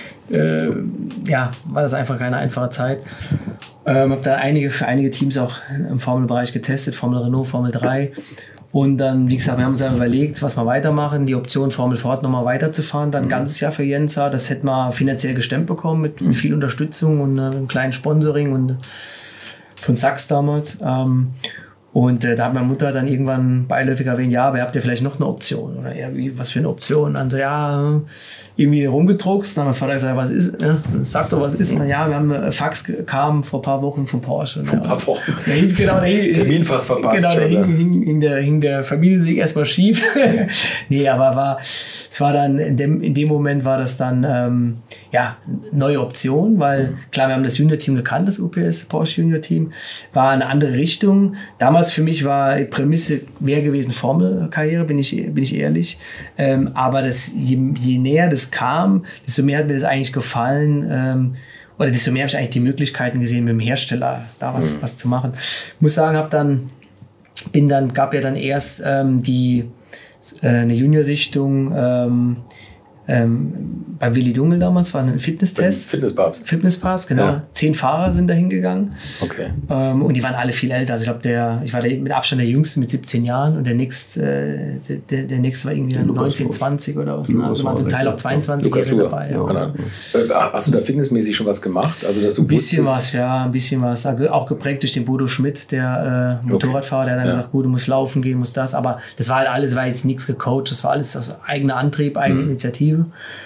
war das einfach keine einfache Zeit. Habe dann für einige Teams auch im Formelbereich getestet, Formel Renault, Formel 3. Und dann, wie gesagt, wir haben uns ja überlegt, was wir weitermachen. Die Option Formel Ford nochmal weiterzufahren, dann ein ganzes Jahr für Jensa. Das hätten wir finanziell gestemmt bekommen mit viel Unterstützung und einem kleinen Sponsoring und von Sachs damals. Und da hat meine Mutter dann irgendwann beiläufig erwähnt, ja, aber ihr habt ja vielleicht noch eine Option. Oder ja, was für eine Option? Dann so, ja, irgendwie rumgedruckst. Dann hat mein Vater gesagt, was ist? Sag doch, was ist? Na ja, wir haben ein Fax kam vor ein paar Wochen von Porsche. Vor ein paar Wochen. Termin fast verpasst. Genau, da hing der Familiensieg erstmal schief. Nee, aber es war dann, in dem Moment war das dann, neue Option, weil klar, wir haben das Junior-Team gekannt, das UPS Porsche Junior-Team, war eine andere Richtung. Damals für mich war die Prämisse mehr gewesen Formelkarriere, bin ich ehrlich. Aber je näher das kam, desto mehr hat mir das eigentlich gefallen, oder desto mehr habe ich eigentlich die Möglichkeiten gesehen, mit dem Hersteller da was zu machen. Ich muss sagen, gab ja dann erst eine Junior-Sichtung, bei Willi Dungel damals war ein Fitnesstest. Fitnesspapst, genau. Ja. 10 Fahrer sind da hingegangen. Okay. Und die waren alle viel älter. Also ich war mit Abstand der Jüngste mit 17 Jahren und der nächste war irgendwie 19, 20 oder was. Also waren zum Teil auch 22-Jährige dabei. Ja. Genau. Hast du da fitnessmäßig schon was gemacht? Also, dass du ein bisschen was. Auch geprägt durch den Bodo Schmidt, der Motorradfahrer, der hat dann gesagt, gut, du musst laufen gehen, musst das. Aber das war halt alles, war jetzt nichts gecoacht. Das war alles aus eigener Antrieb, eigene Initiative.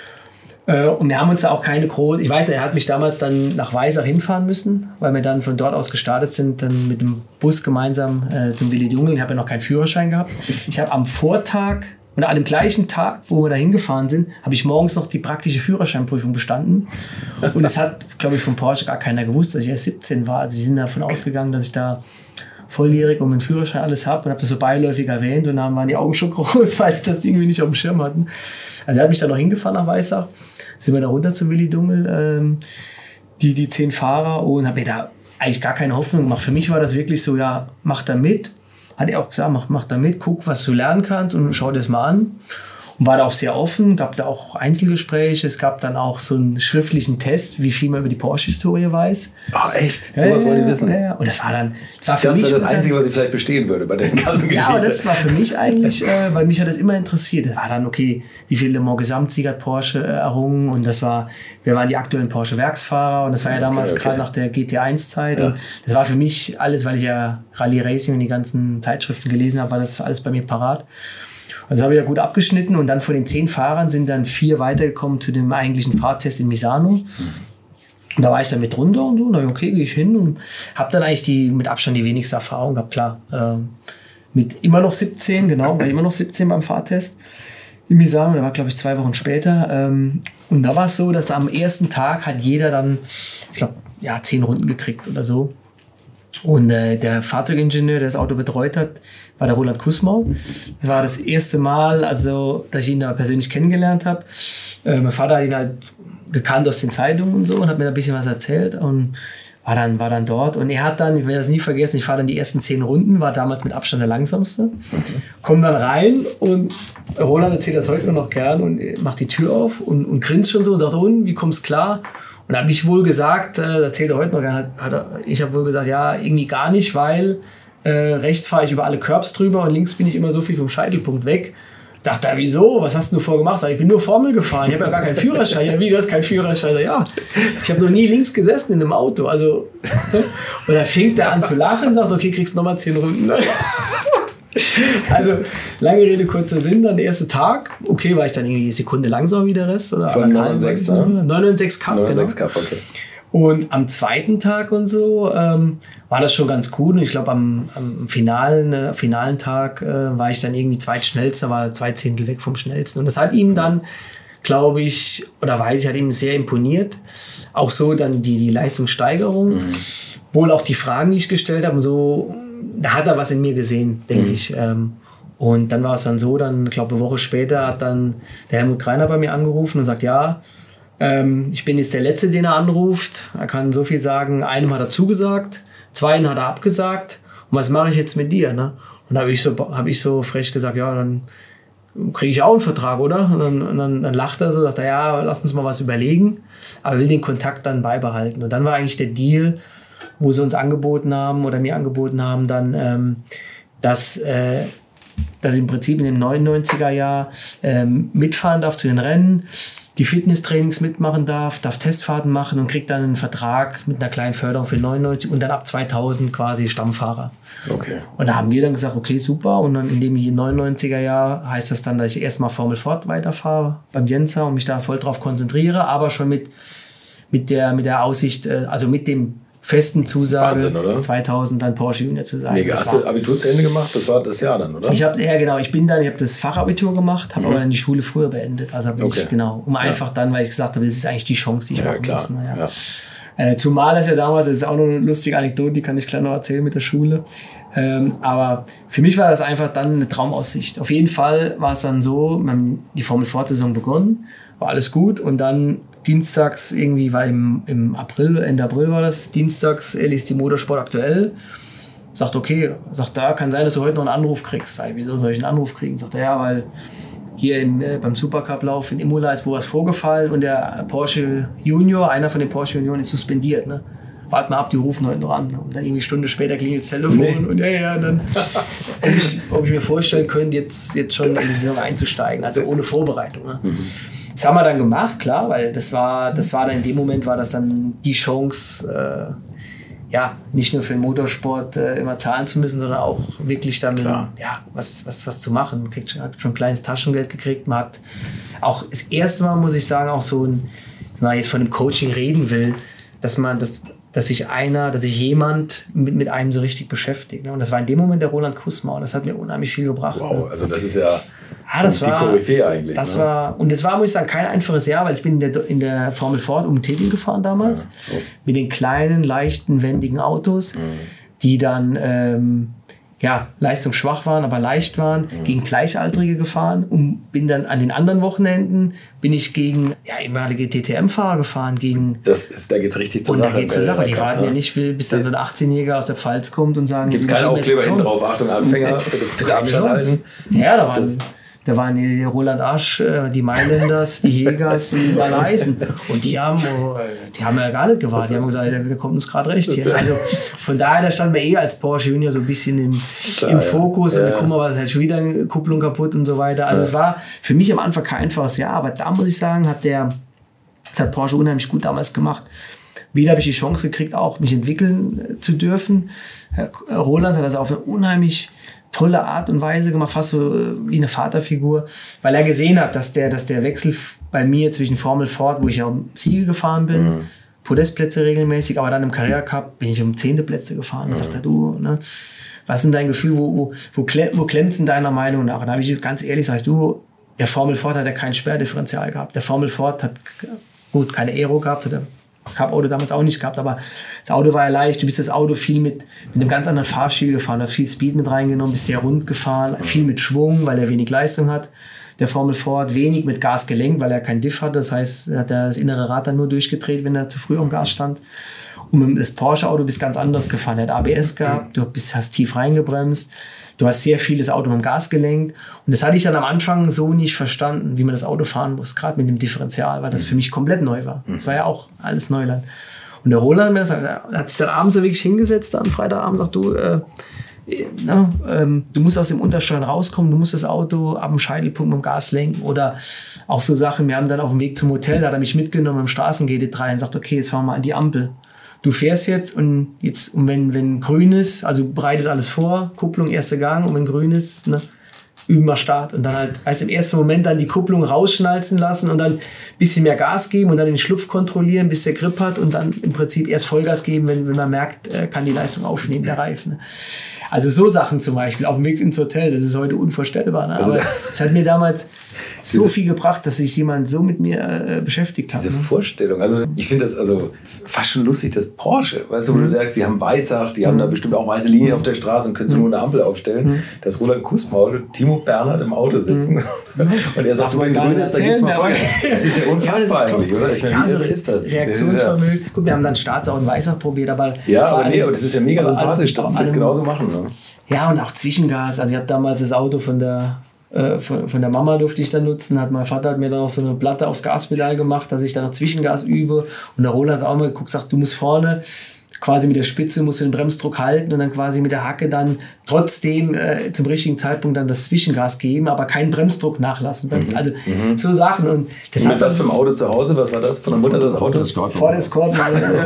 Und wir haben uns da auch keine große... Ich weiß, er hat mich damals dann nach Weisach hinfahren müssen, weil wir dann von dort aus gestartet sind, dann mit dem Bus gemeinsam zum Willi Dungel. Ich habe ja noch keinen Führerschein gehabt. Ich habe am Vortag und an dem gleichen Tag, wo wir da hingefahren sind, habe ich morgens noch die praktische Führerscheinprüfung bestanden. Und es hat, glaube ich, von Porsche gar keiner gewusst, dass ich erst 17 war. Also sie sind davon ausgegangen, dass ich da volljährig und mit Führerschein alles habe und habe das so beiläufig erwähnt und dann waren die Augen schon groß, weil sie das irgendwie nicht auf dem Schirm hatten. Also er hat mich dann noch hingefahren nach Weissach, sind wir da runter zu Willi Dungel, die 10 Fahrer und habe mir da eigentlich gar keine Hoffnung gemacht. Für mich war das wirklich so, ja, mach da mit. Hat er auch gesagt, mach da mit, guck, was du lernen kannst und schau dir das mal an. Und war da auch sehr offen, gab da auch Einzelgespräche, es gab dann auch so einen schriftlichen Test, wie viel man über die Porsche-Historie weiß. Ach echt? Sowas wollte ich wissen. Ja. Und das war das Einzige, was ich vielleicht bestehen würde bei der ganzen Geschichte. Ja, aber das war für mich eigentlich, weil mich hat das immer interessiert. Das war dann, okay, wie viele Le Mans Gesamtsieger hat Porsche errungen und wer waren die aktuellen Porsche-Werksfahrer und das war ja damals gerade nach der GT1-Zeit. Ja. Das war für mich alles, weil ich ja Rallye Racing und die ganzen Zeitschriften gelesen habe, war das alles bei mir parat. Also habe ich ja gut abgeschnitten und dann von den 10 Fahrern sind dann 4 weitergekommen zu dem eigentlichen Fahrtest in Misano. Und da war ich dann mit runter und so, na okay, gehe ich hin und habe dann eigentlich mit Abstand die wenigste Erfahrung gehabt, klar. Mit immer noch 17, genau, war immer noch 17 beim Fahrtest in Misano, der war glaube ich 2 Wochen später. Und da war es so, dass am ersten Tag hat jeder dann, ich glaube, 10 Runden gekriegt oder so. Und der Fahrzeugingenieur, der das Auto betreut hat, war der Roland Kussmaul. Das war das erste Mal, also, dass ich ihn da persönlich kennengelernt habe. Mein Vater hat ihn halt gekannt aus den Zeitungen und so und hat mir ein bisschen was erzählt und war dann dort. Und er hat dann, ich werde das nie vergessen, ich fahre dann die ersten 10 Runden, war damals mit Abstand der langsamste. Komm dann rein und Roland erzählt das heute noch gern und macht die Tür auf und grinst schon so und sagt, und, wie kommst du klar? Und da habe ich wohl gesagt, erzählt er heute noch, ich habe wohl gesagt, ja, irgendwie gar nicht, weil rechts fahre ich über alle Curbs drüber und links bin ich immer so viel vom Scheitelpunkt weg. Sagt er, wieso? Was hast du vorher gemacht? Sag, ich bin nur Formel gefahren. Ich habe ja gar keinen Führerschein. Ja, wie, du hast keinen Führerschein? Sag, ja, ich habe noch nie links gesessen in einem Auto. Also, und dann fängt er an zu lachen und sagt, okay, kriegst nochmal 10 Runden. Also, lange Rede, kurzer Sinn. Dann der erste Tag. Okay, war ich dann irgendwie eine Sekunde langsamer wie der Rest? Oder 996, ne? 996 Cup, 996 Cup, okay. Und am zweiten Tag und so war das schon ganz gut. Und ich glaube, am finalen Tag war ich dann irgendwie zweitschnellster, war 2 Zehntel weg vom schnellsten. Und das hat ihm dann, glaube ich, oder weiß ich, hat ihm sehr imponiert. Auch so dann die Leistungssteigerung. Wohl auch die Fragen, die ich gestellt habe. Und so, da hat er was in mir gesehen, denke ich. Und dann war es dann so, dann, glaube eine Woche später hat dann der Helmut Greiner bei mir angerufen und sagt, ja, ich bin jetzt der Letzte, den er anruft. Er kann so viel sagen. Einem hat er zugesagt, 2 hat er abgesagt. Und was mache ich jetzt mit dir? Ne? Und da habe ich so frech gesagt, ja, dann kriege ich auch einen Vertrag, oder? Und dann lacht er so, sagt er, ja, lass uns mal was überlegen. Aber will den Kontakt dann beibehalten. Und dann war eigentlich der Deal, wo sie uns angeboten haben oder mir angeboten haben, dann, dass ich im Prinzip in dem 99er Jahr mitfahren darf zu den Rennen, die Fitnesstrainings mitmachen darf Testfahrten machen und kriegt dann einen Vertrag mit einer kleinen Förderung für 99 und dann ab 2000 quasi Stammfahrer. Okay. Und da haben wir dann gesagt, okay, super. Und dann in dem 99er Jahr heißt das dann, dass ich erstmal Formel Ford weiterfahre beim Jenser und mich da voll drauf konzentriere, aber schon mit der Aussicht, also mit dem festen Zusage, Wahnsinn, oder? 2000 dann Porsche Junior zu sein. Mega. Hast du Abitur zu Ende gemacht? Das war das Jahr dann, oder? Ich habe das Fachabitur gemacht, habe aber dann die Schule früher beendet. Also einfach dann, weil ich gesagt habe, das ist eigentlich die Chance, die ich machen muss. Ja. Zumal das ja damals, das ist auch noch eine lustige Anekdote, die kann ich gleich noch erzählen mit der Schule. Aber für mich war das einfach dann eine Traumaussicht. Auf jeden Fall war es dann so, wir haben die Formel Ford-Saison begonnen, war alles gut und dann dienstags irgendwie war im April, Ende April war das, dienstags liest die Motorsport aktuell, sagt da kann sein, dass du heute noch einen Anruf kriegst. Sag ich, wieso soll ich einen Anruf kriegen? Sagt er, ja, weil hier beim Supercup-Lauf in Imola ist wo was vorgefallen und der Porsche Junior, einer von den Porsche Junioren ist suspendiert, ne? Wart mal ab, die rufen heute noch an. Und dann irgendwie eine Stunde später klingelt das Telefon und dann ob ich mir vorstellen könnte, jetzt schon in die Saison einzusteigen, also ohne Vorbereitung. Ne? Das haben wir dann gemacht, klar, weil das war dann in dem Moment war das dann die Chance, nicht nur für den Motorsport immer zahlen zu müssen, sondern auch wirklich dann was zu machen. Man hat schon ein kleines Taschengeld gekriegt. Man hat auch das erste Mal, muss ich sagen, auch so wenn man jetzt von dem Coaching reden will, dass sich jemand mit einem so richtig beschäftigt. Und das war in dem Moment der Roland Kussmaul. Das hat mir unheimlich viel gebracht. Wow, also das ist ja die Koryphäe eigentlich. Das war, muss ich sagen, kein einfaches Jahr, weil ich bin in der Formel Ford um Titel gefahren damals. Ja, mit den kleinen, leichten, wendigen Autos, die dann leistungsschwach waren, aber leicht waren, gegen Gleichaltrige gefahren und bin dann an den anderen Wochenenden gegen ehemalige DTM-Fahrer gefahren. Da geht's richtig zur Sache. Und da geht's zur Sache. Die warten ja nicht, bis dann so ein 18-Jähriger aus der Pfalz kommt und sagen... Gibt's keinen Aufkleber hinten drauf, Achtung, Anfänger, bitte Abstand halten. Ja, da waren die Roland Asch, die Mailänders, die Jägers und die alle heißen. Und die haben ja gar nicht gewartet. Die haben gesagt, der kommt uns gerade recht hier. Also von daher, da standen wir als Porsche Junior so ein bisschen im Fokus. Und guck mal, was ist halt schon wieder eine Kupplung kaputt und so weiter. Also es war für mich am Anfang kein einfaches Jahr. Aber da muss ich sagen, das hat Porsche unheimlich gut damals gemacht. Wieder habe ich die Chance gekriegt, auch mich entwickeln zu dürfen. Roland hat das auf eine unheimlich tolle Art und Weise gemacht, fast so wie eine Vaterfigur, weil er gesehen hat, dass der Wechsel bei mir zwischen Formel Ford, wo ich ja um Siege gefahren bin, Podestplätze regelmäßig, aber dann im Carrera Cup bin ich um 10. Plätze gefahren. Da sagt er, du, ne, was ist denn dein Gefühl, wo klemmt's in deiner Meinung nach? Und da habe ich ganz ehrlich gesagt, der Formel Ford hat ja kein Sperrdifferential gehabt. Der Formel Ford hat keine Aero gehabt, hat der Cup-Auto damals auch nicht gehabt, aber das Auto war ja leicht. Du bist das Auto viel mit einem ganz anderen Fahrstil gefahren. Du hast viel Speed mit reingenommen, bist sehr rund gefahren, viel mit Schwung, weil er wenig Leistung hat. Der Formel Ford wenig mit Gas gelenkt, weil er kein Diff hat. Das heißt, er hat das innere Rad dann nur durchgedreht, wenn er zu früh am Gas stand. Und das Porsche-Auto bist ganz anders gefahren. Er hat ABS gehabt, hast tief reingebremst. Du hast sehr viel das Auto mit dem Gas gelenkt. Und das hatte ich dann am Anfang so nicht verstanden, wie man das Auto fahren muss, gerade mit dem Differential, weil das für mich komplett neu war. Das war ja auch alles Neuland. Und der Roland hat sich dann abends wirklich hingesetzt, am Freitagabend, sagt, du, du musst aus dem Untersteuern rauskommen, du musst das Auto ab dem Scheitelpunkt mit dem Gas lenken oder auch so Sachen. Wir haben dann auf dem Weg zum Hotel, da hat er mich mitgenommen im Straßen-GT3 und sagt, okay, jetzt fahren wir mal an die Ampel. Du fährst jetzt und wenn grün ist, also bereitest alles vor, Kupplung, erster Gang, und wenn grün ist, ne, üben wir Start. Und dann halt im ersten Moment dann die Kupplung rausschnalzen lassen und dann ein bisschen mehr Gas geben und dann den Schlupf kontrollieren, bis der Grip hat und dann im Prinzip erst Vollgas geben, wenn man merkt, kann die Leistung aufnehmen, der Reifen. Ne? Also so Sachen zum Beispiel, auf dem Weg ins Hotel, das ist heute unvorstellbar. Ne? Aber es hat mir damals so viel gebracht, dass sich jemand so mit mir beschäftigt hat. Diese Vorstellung, also ich finde das also fast schon lustig, das Porsche, weißt du, wo du sagst, die haben Weissach, die haben da bestimmt auch weiße Linien auf der Straße und können so nur eine Ampel aufstellen, dass Roland Kussmaul und Timo Bernhard im Auto sitzen und er sagt, wenn grün ist, da gibt's mal Feuer. Das ist ja unfassbar eigentlich, oder? Ich meine, wie irre ist das? Reaktionsvermögen. Gut, wir haben dann Staatsau und Weissach probiert, aber aber das ist ja mega sympathisch, dass sie das genauso machen. Ne? Ja, und auch Zwischengas. Also ich habe damals das Auto von der Mama durfte ich dann nutzen. Mein Vater hat mir dann auch so eine Platte aufs Gaspedal gemacht, dass ich dann noch Zwischengas übe. Und der Roland hat auch mal geguckt, sagt, du musst vorne quasi mit der Spitze musst du den Bremsdruck halten und dann quasi mit der Hacke dann trotzdem zum richtigen Zeitpunkt dann das Zwischengas geben, aber keinen Bremsdruck nachlassen. Also so Sachen. Und das mit was für ein Auto zu Hause? Was war das? Von der Mutter das Auto? Vor der Escort.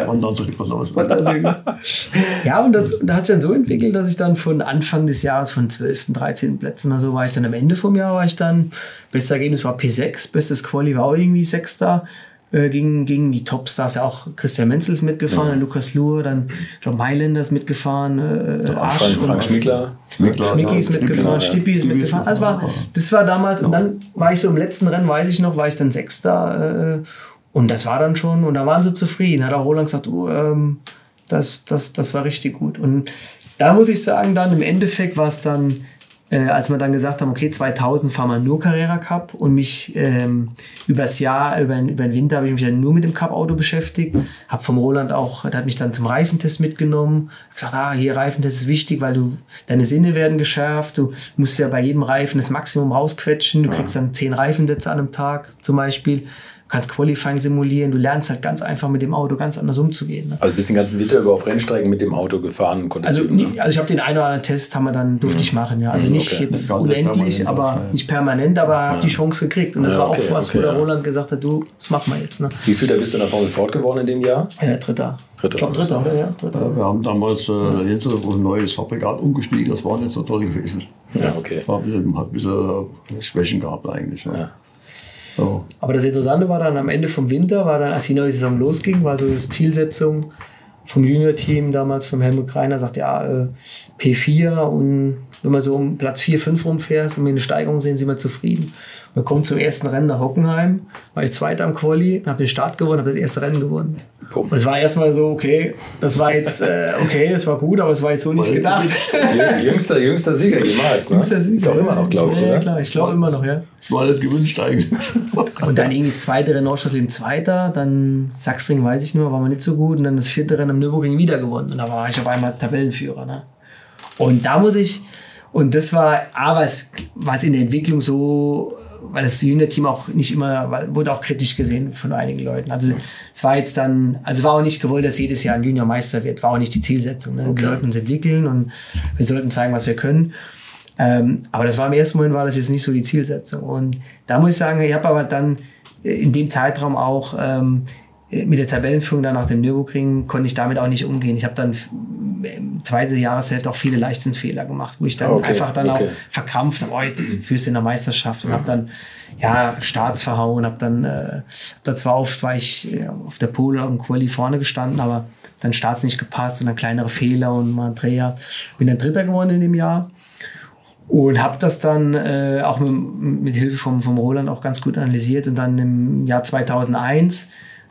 Ja, und da hat es dann so entwickelt, dass ich dann von Anfang des Jahres von 12., 13. Plätzen oder so war ich dann am Ende vom Jahr, bestes Ergebnis war P6, bestes Quali war auch irgendwie 6. Gegen die Topstars, ja auch Christian Menzel ist mitgefahren, Lukas Luhr, dann, ich glaube, Mailänder ist mitgefahren, Frank Schmickler. Schmicki ist mitgefahren, Stippi ist mitgefahren. Also das war damals, und dann war ich so im letzten Rennen, weiß ich noch, war ich dann 6. Und das war dann schon, und da waren sie zufrieden. Hat auch Roland gesagt, das war richtig gut. Und da muss ich sagen, dann im Endeffekt war es dann, als wir dann gesagt haben, okay, 2000 fahren wir nur Carrera Cup und mich übers Jahr, über den Winter habe ich mich dann nur mit dem Cup-Auto beschäftigt. Habe vom Roland auch, der hat mich dann zum Reifentest mitgenommen. Gesagt, hier Reifentest ist wichtig, weil deine Sinne werden geschärft. Du musst ja bei jedem Reifen das Maximum rausquetschen. Du kriegst dann 10 Reifensätze an einem Tag zum Beispiel. Du kannst Qualifying simulieren, du lernst halt ganz einfach mit dem Auto ganz anders umzugehen. Ne? Also bist den ganzen Winter über auf Rennstrecken mit dem Auto gefahren? Also ich habe den einen oder anderen Test durfte ich machen. Ja. Also nicht jetzt unendlich, aber nicht permanent, aber habe die Chance gekriegt. Und das war auch was, wo der Roland gesagt hat, das machen wir jetzt. Ne? Wie viel bist du in der Formel Ford geworden in dem Jahr? Dritter. Dritter. Wir haben damals jetzt auf ein neues Fabrikat umgestiegen, das war nicht so toll gewesen. Ja, okay. Hat ein bisschen Schwächen gehabt eigentlich. Ja. So. Aber das Interessante war dann am Ende vom Winter, als die neue Saison losging, war so das Zielsetzung vom Junior-Team damals, vom Helmut Greiner, sagt P4 und wenn man so um Platz 4, 5 rumfährst und wir eine Steigerung sehen, sind wir zufrieden. Wir kommen zum ersten Rennen nach Hockenheim, war ich Zweiter am Quali, habe den Start gewonnen, habe das erste Rennen gewonnen. Und es war erstmal so, okay, das war jetzt, es war gut, aber es war jetzt so nicht gedacht. Jüngster Sieger jemals, ne? Jüngster Sieger. Ist auch immer noch, glaube ich, oder? Ja, klar, ich glaube immer noch, ja. Das war nicht gewünscht eigentlich. Und dann irgendwie das zweite Rennen Nordschleswig Zweiter, dann Sachsenring, weiß ich nicht mehr, war mir nicht so gut. Und dann das 4. Rennen am Nürburgring wieder gewonnen. Und da war ich auf einmal Tabellenführer. Ne? Und da muss ich, und das war was in der Entwicklung so, weil das Junior-Team auch nicht immer, wurde auch kritisch gesehen von einigen Leuten. Also es war jetzt dann, also war auch nicht gewollt, dass jedes Jahr ein Junior-Meister wird, war auch nicht die Zielsetzung. Ne? Okay. Wir sollten uns entwickeln und wir sollten zeigen, was wir können. Aber das war im ersten Moment, war das jetzt nicht so die Zielsetzung. Und da muss ich sagen, ich habe aber dann in dem Zeitraum auch mit der Tabellenführung dann nach dem Nürburgring konnte ich damit auch nicht umgehen. Ich habe dann im zweiten Jahreshälfte auch viele Leichtsinnsfehler gemacht, wo ich dann auch verkrampft habe, jetzt führst du in der Meisterschaft und habe dann Starts verhauen, habe dann zwar oft war ich auf der Pole und Quali vorne gestanden, aber dann Starts nicht gepasst und dann kleinere Fehler und mal ein Dreher. Bin dann Dritter geworden in dem Jahr. Und habe das dann auch mit Hilfe vom Roland auch ganz gut analysiert. Und dann im Jahr 2001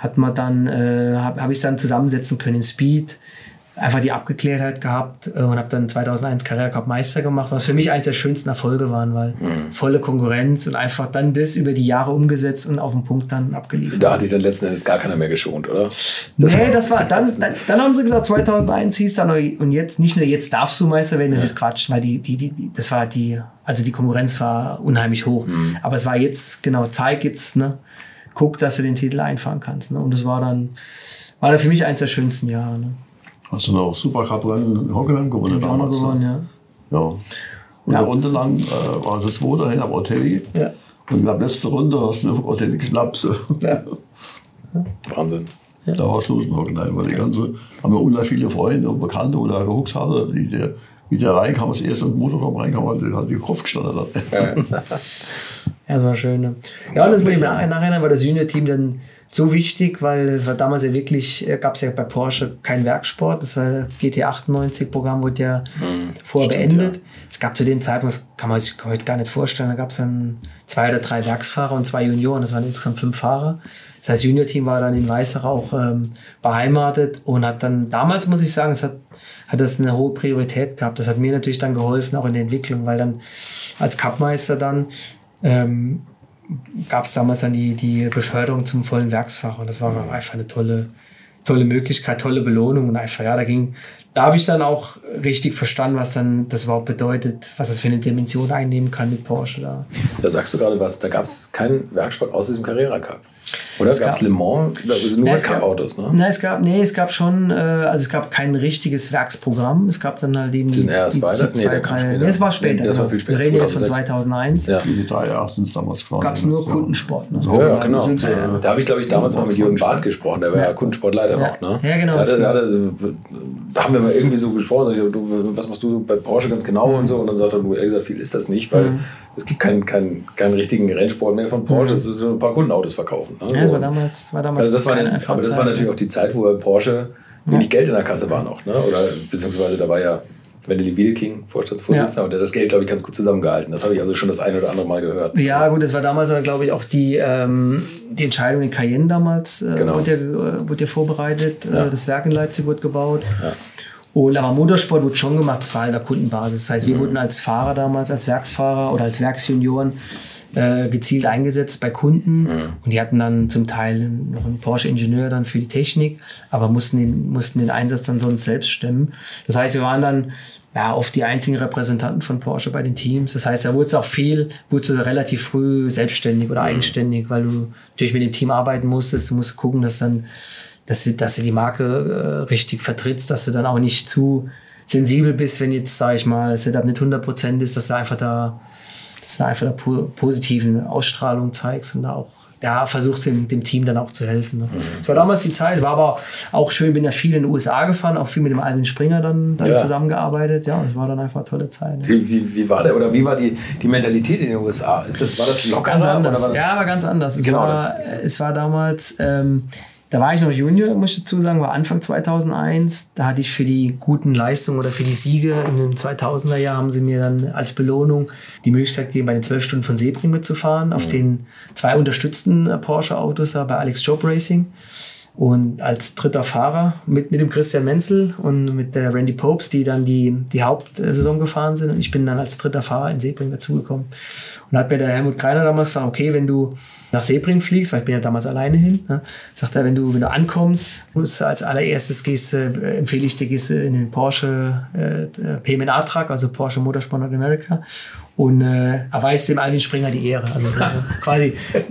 habe ich es dann zusammensetzen können in Speed. Einfach die Abgeklärtheit gehabt und habe dann 2001 Carrera Cup Meister gemacht, was für mich eines der schönsten Erfolge waren, weil volle Konkurrenz und einfach dann das über die Jahre umgesetzt und auf den Punkt dann abgeliefert. Da hat dich dann letzten Endes gar keiner mehr geschont, oder? Nee, das war dann haben sie gesagt, 2001 hieß dann und jetzt nicht nur jetzt darfst du Meister werden, das ist Quatsch, weil die Konkurrenz war unheimlich hoch. Aber es war jetzt, zeig jetzt, ne, guck, dass du den Titel einfahren kannst. Ne? Und das war dann für mich eines der schönsten Jahre. Ne? Hast du noch Supercup-Rennen in Hockenheim gewonnen damals? Gewonnen, ja. Ja. Und eine Runde lang war es 2 dahin am Hotelli. Ja. Und in der letzten Runde hast du eine Hotelli geschnappt. Ja. Wahnsinn. Ja. Da war Schluss noch. Nein, weil die ganze, haben wir unheimlich viele Freunde und Bekannte, die da gehuckt haben. Wie der reinkam, das erste Motorraum reinkam, der hat die Kopf gestanden. Ja, das war schön. Ne? Ja, das muss ich mir nachhinein, war das Junior-Team dann so wichtig, weil es war damals ja wirklich, gab es ja bei Porsche keinen Werkssport. Das war das GT98-Programm, wurde ja vorher beendet. Ja. Es gab zu dem Zeitpunkt, das kann man sich heute gar nicht vorstellen, da gab es dann 2 oder 3 Werksfahrer und 2 Junioren, das waren insgesamt 5 Fahrer. Das heißt, Junior-Team war dann in Weissach auch beheimatet und hat dann, damals muss ich sagen, es hat das eine hohe Priorität gehabt. Das hat mir natürlich dann geholfen, auch in der Entwicklung, weil dann als Cupmeister dann gab es damals dann die Beförderung zum vollen Werksfahrer und das war einfach eine tolle Möglichkeit, tolle Belohnung und einfach, ja, da habe ich dann auch richtig verstanden, was dann das überhaupt bedeutet, was das für eine Dimension einnehmen kann mit Porsche da. Da sagst du gerade was, da gab es keinen Werksport außer diesem Carrera Cup. Oder es gab Le Mans, also nur Cup-Autos, ne? Es gab schon, also es gab kein richtiges Werksprogramm. Es gab dann halt eben die RS Spider. Der kam später. Es war später. Das war viel später. Wir reden jetzt von 2001. Ja. Die 3 sind es damals gefahren. Gab es nur Kundensport. Ne? Ja, genau. Da habe ich, glaube ich, damals mal mit Jürgen Barth gesprochen. Der war ja Kundensportleiter auch, ne? Ja, genau. Da haben wir mal irgendwie so gesprochen. Ich dachte, was machst du so bei Porsche ganz genau und so? Und dann sagt er, ehrlich gesagt, viel ist das nicht, weil es gibt keinen richtigen Rennsport mehr von Porsche. Es sind so ein paar Kundenautos verkaufen. Ne? Ja, das war damals also das war natürlich auch die Zeit, wo bei Porsche wenig Geld in der Kasse war noch. Ne? Oder beziehungsweise da war ja Wendell Wiedeking, Vorstandsvorsitzender, und der hat das Geld, glaube ich, ganz gut zusammengehalten. Das habe ich also schon das eine oder andere Mal gehört. Ja, gut, das war damals dann, glaube ich, auch die Entscheidung in Cayenne damals wurde ja vorbereitet. Das Werk in Leipzig wurde gebaut. Ja. Und aber Motorsport wurde schon gemacht, das war halt auf Kundenbasis. Das heißt, wir wurden als Fahrer damals, als Werksfahrer oder als Werksjunioren gezielt eingesetzt bei Kunden und die hatten dann zum Teil noch einen Porsche-Ingenieur dann für die Technik, aber mussten den Einsatz dann sonst selbst stemmen. Das heißt, wir waren dann oft die einzigen Repräsentanten von Porsche bei den Teams. Das heißt, da wurdest du relativ früh selbstständig oder eigenständig, weil du natürlich mit dem Team arbeiten musstest. Du musst gucken, dass du die Marke richtig vertrittst, dass du dann auch nicht zu sensibel bist, wenn jetzt, sag ich mal, das Setup nicht 100% ist, dass du einfach da positiven Ausstrahlung zeigst und da auch versuchst dem Team dann auch zu helfen. Ne? Das war damals die Zeit, war aber auch schön, bin ja viel in den USA gefahren, auch viel mit dem Albin Springer dann zusammengearbeitet. Ja, das war dann einfach eine tolle Zeit. Ne? Wie war der, oder wie war die Mentalität in den USA? War das lockerer? Ganz anders. Oder war das? Ja, war ganz anders. Es war damals... Da war ich noch Junior, muss ich dazu sagen, war Anfang 2001. Da hatte ich für die guten Leistungen oder für die Siege in den 2000er Jahren haben sie mir dann als Belohnung die Möglichkeit gegeben, bei den 12 Stunden von Sebring mitzufahren, auf den 2 unterstützten Porsche-Autos da bei Alex Job Racing. Und als dritter Fahrer mit dem Christian Menzel und mit der Randy Popes, die dann die Hauptsaison gefahren sind. Und ich bin dann als dritter Fahrer in Sebring dazugekommen. Und hat mir der Helmut Greiner damals gesagt, okay, wenn du nach Sebring fliegst, weil ich bin ja damals alleine hin, ne, sagt er, wenn du ankommst, musst du als allererstes empfehle ich dir, gehst du in den Porsche PMA-Truck, also Porsche Motorsport North America, und erweist dem Albin Springer die Ehre. Also quasi,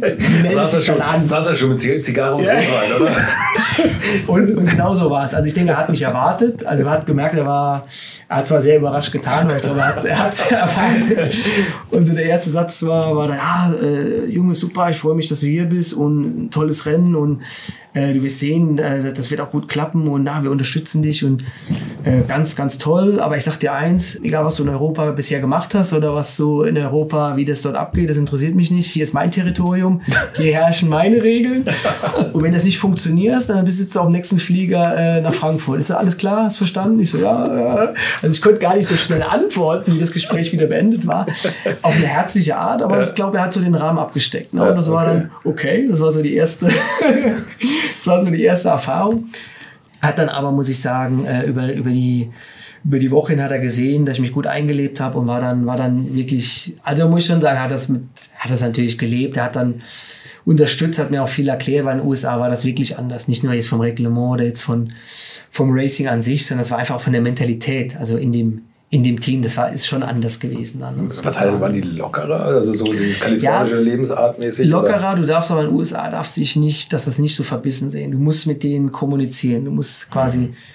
saß er schon mit Zigarre und rein, oder? und genau so war es. Also ich denke, er hat mich erwartet. Also er hat gemerkt, er hat zwar sehr überrascht getan, aber ich glaube, er hat es erwartet. Und so der erste Satz war dann, Junge, super, ich freue mich, dass du hier bist und ein tolles Rennen und du wirst sehen, das wird auch gut klappen und wir unterstützen dich und ganz, ganz toll. Aber ich sag dir eins, egal was du in Europa bisher gemacht hast oder was so in Europa, wie das dort abgeht, das interessiert mich nicht. Hier ist mein Territorium, hier herrschen meine Regeln. Und wenn das nicht funktioniert, dann bist du auf dem nächsten Flieger nach Frankfurt. Ist das alles klar? Hast du verstanden? Ich so, ja. Also ich konnte gar nicht so schnell antworten, wie das Gespräch wieder beendet war. Auf eine herzliche Art, aber ich glaube, er hat so den Rahmen abgesteckt. Ne? Und das war dann okay, das war so die erste... Das war so die erste Erfahrung. Hat dann aber, muss ich sagen, über die Woche hin hat er gesehen, dass ich mich gut eingelebt habe und war dann wirklich, also muss ich schon sagen, hat das natürlich gelebt. Er hat dann unterstützt, hat mir auch viel erklärt, weil in den USA war das wirklich anders. Nicht nur jetzt vom Reglement oder jetzt vom Racing an sich, sondern es war einfach auch von der Mentalität, also in dem Team, ist schon anders gewesen dann. Was heißt, waren die lockerer? Also so dieses kalifornische Lebensartmäßig? Lockerer, oder? Du darfst aber in den USA, das nicht so verbissen sehen. Du musst mit denen kommunizieren. Du musst quasi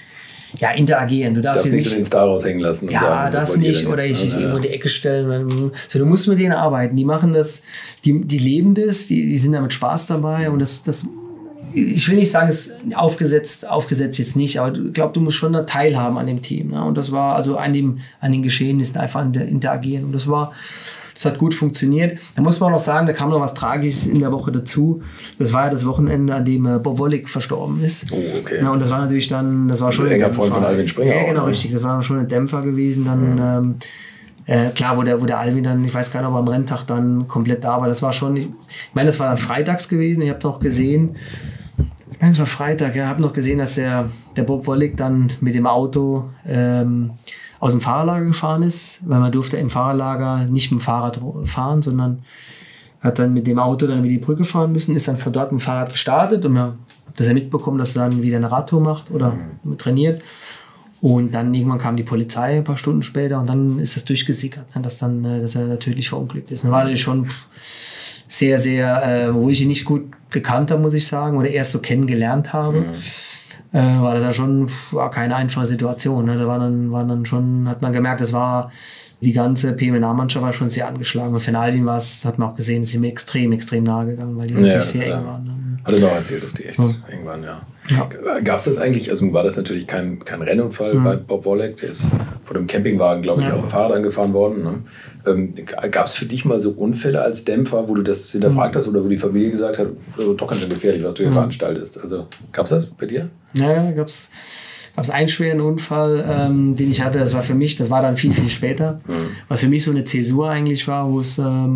ja, interagieren. Du darfst nicht so den Star raushängen lassen. Und ja, sagen, das nicht. Oder ich irgendwo in die Ecke stellen. So, du musst mit denen arbeiten. Die machen das, die leben das, die sind da mit Spaß dabei. Und das ich will nicht sagen, es ist aufgesetzt jetzt nicht, aber ich glaube, du musst schon da teilhaben an dem Team. Ne? Und das war also an den Geschehnissen einfach interagieren. Und das hat gut funktioniert. Da muss man noch sagen, da kam noch was Tragisches in der Woche dazu. Das war ja das Wochenende, an dem Bob Wollek verstorben ist. Oh, okay. Ja, und das war natürlich dann, das war schon ein enger Freund von Alvin Springer. Ja, genau, richtig. Das war schon ein Dämpfer gewesen. Dann, klar, wo der Alvin dann, ich weiß gar nicht, ob er am Renntag dann komplett da war. Das war schon, ich meine, das war dann freitags gewesen. Ich habe noch gesehen, ich meine, es war Freitag, ja, habe noch gesehen, dass der Bob Wollek dann mit dem Auto aus dem Fahrerlager gefahren ist, weil man durfte im Fahrerlager nicht mit dem Fahrrad fahren, sondern hat dann mit dem Auto dann über die Brücke fahren müssen, ist dann von dort mit dem Fahrrad gestartet und man hat das ja mitbekommen, dass er dann wieder eine Radtour macht oder trainiert. Und dann irgendwann kam die Polizei ein paar Stunden später und dann ist das durchgesickert, dass er da tödlich verunglückt ist. Und war natürlich schon sehr, sehr, wo ich ihn nicht gut gekannt habe, muss ich sagen, oder erst so kennengelernt habe. War das ja schon keine einfache Situation. Ne? Da war dann schon, hat man gemerkt, die ganze PMNA-Mannschaft war schon sehr angeschlagen. Und für Alvin hat man auch gesehen, ist ihm extrem, extrem nahe gegangen, weil die wirklich sehr eng waren. Ne? Hat er noch erzählt, dass die echt eng waren, ja. Gab es das eigentlich, also war das natürlich kein Rennunfall bei Bob Wollek, der ist vor dem Campingwagen, glaube ich, auf dem Fahrrad angefahren worden. Ne? Gab es für dich mal so Unfälle als Dämpfer, wo du das hinterfragt hast oder wo die Familie gesagt hat, doch ganz schön gefährlich, was du hier veranstaltest? Also gab es das bei dir? Ja, gab es einen schweren Unfall, den ich hatte. Das war für mich, das war dann viel, viel später, was für mich so eine Zäsur eigentlich war, wo es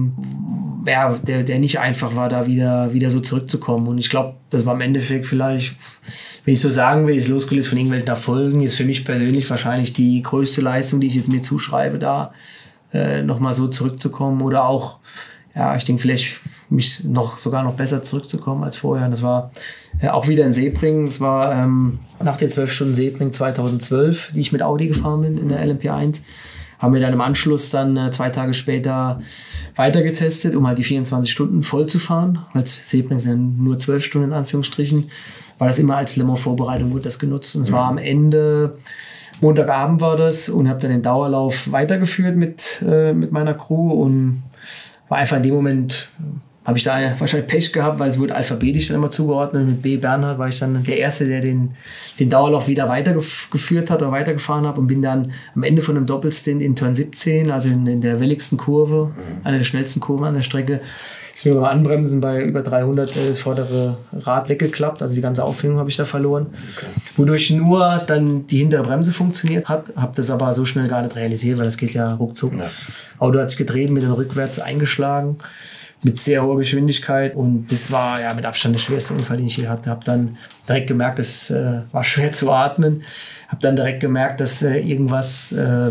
der nicht einfach war, da wieder so zurückzukommen. Und ich glaube, das war im Endeffekt vielleicht, wenn ich so sagen will, ist losgelöst von irgendwelchen Erfolgen, ist für mich persönlich wahrscheinlich die größte Leistung, die ich jetzt mir zuschreibe, da nochmal so zurückzukommen oder auch, ja, ich denke vielleicht mich sogar noch besser zurückzukommen als vorher. Und das war auch wieder in Sebring. Das war nach den 12 Stunden Sebring 2012, die ich mit Audi gefahren bin in der LMP1. Haben wir dann im Anschluss dann 2 Tage später weiter getestet, um halt die 24 Stunden voll zu fahren. Weil Sebring sind nur 12 Stunden in Anführungsstrichen. War das immer als Le Mans-Vorbereitung, wurde das genutzt. Und es war am Ende, Montagabend war das, und habe dann den Dauerlauf weitergeführt mit meiner Crew und war einfach in dem Moment, habe ich da wahrscheinlich Pech gehabt, weil es wurde alphabetisch dann immer zugeordnet. Mit B. Bernhard war ich dann der Erste, der den Dauerlauf wieder weitergeführt hat oder weitergefahren hat und bin dann am Ende von einem Doppelstint in Turn 17, also in der welligsten Kurve, einer der schnellsten Kurven an der Strecke, ist mir beim Anbremsen bei über 300 das vordere Rad weggeklappt, also die ganze Aufhängung habe ich da verloren. Okay. Wodurch nur dann die hintere Bremse funktioniert hat, habe das aber so schnell gar nicht realisiert, weil das geht ja ruckzuck. Ja. Auto hat sich gedreht, mit den rückwärts eingeschlagen, mit sehr hoher Geschwindigkeit, und das war ja mit Abstand der schwerste Unfall, den ich je hatte. Habe dann direkt gemerkt, es war schwer zu atmen. Habe dann direkt gemerkt, dass irgendwas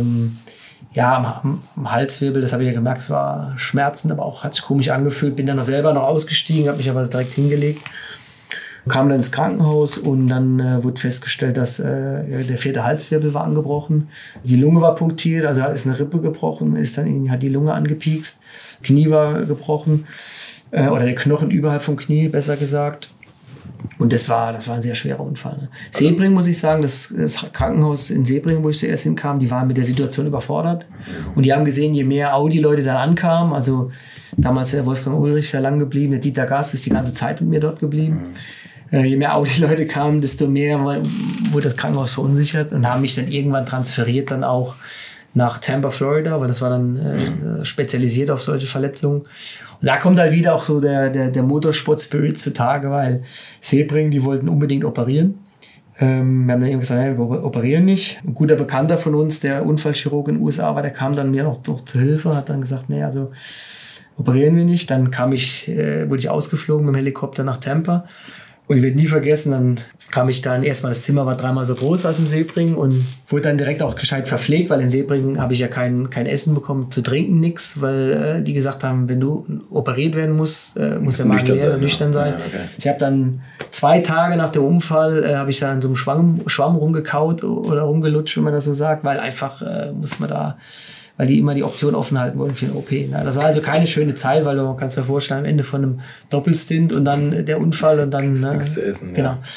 am Halswirbel, das habe ich ja gemerkt, es war schmerzend, aber auch hat sich komisch angefühlt. Bin dann selber noch ausgestiegen, habe mich aber direkt hingelegt. Kam dann ins Krankenhaus und dann wurde festgestellt, dass der 4. Halswirbel war angebrochen. Die Lunge war punktiert, also ist eine Rippe gebrochen, hat die Lunge angepiekst. Knie war gebrochen, oder der Knochen überhalb vom Knie, besser gesagt. Und das war ein sehr schwerer Unfall. Ne? Also, Sebring, muss ich sagen, das Krankenhaus in Sebring, wo ich zuerst hinkam, die waren mit der Situation überfordert. Und die haben gesehen, je mehr Audi-Leute dann ankamen, also damals der Wolfgang Ulrich sehr lang geblieben, der Dieter Gast ist die ganze Zeit mit mir dort geblieben. Je mehr Audi-Leute kamen, desto mehr wurde das Krankenhaus verunsichert und haben mich dann irgendwann transferiert, dann auch nach Tampa, Florida, weil das war dann spezialisiert auf solche Verletzungen. Und da kommt halt wieder auch so der Motorsport-Spirit zutage, weil Sebring, die wollten unbedingt operieren. Wir haben dann eben gesagt, wir operieren nicht. Ein guter Bekannter von uns, der Unfallchirurg in den USA war, der kam dann mir noch zur Hilfe, hat dann gesagt, nee, also operieren wir nicht. Dann wurde ich ausgeflogen mit dem Helikopter nach Tampa. Und ich werde nie vergessen, dann kam ich dann, erstmal das Zimmer war 3-mal so groß als in Sebring und wurde dann direkt auch gescheit verpflegt, weil in Sebring habe ich ja kein Essen bekommen, zu trinken nichts, weil die gesagt haben, wenn du operiert werden musst, muss der Magen leer, nüchtern sein. Ja, okay. Ich habe dann 2 Tage nach dem Unfall, habe ich da in so einem Schwamm rumgekaut oder rumgelutscht, wenn man das so sagt, weil einfach weil die immer die Option offen halten wollen für eine OP. Das war also keine schöne Zeit, weil du kannst dir vorstellen, am Ende von einem Doppelstint und dann der Unfall und dann... Nichts zu essen. Genau.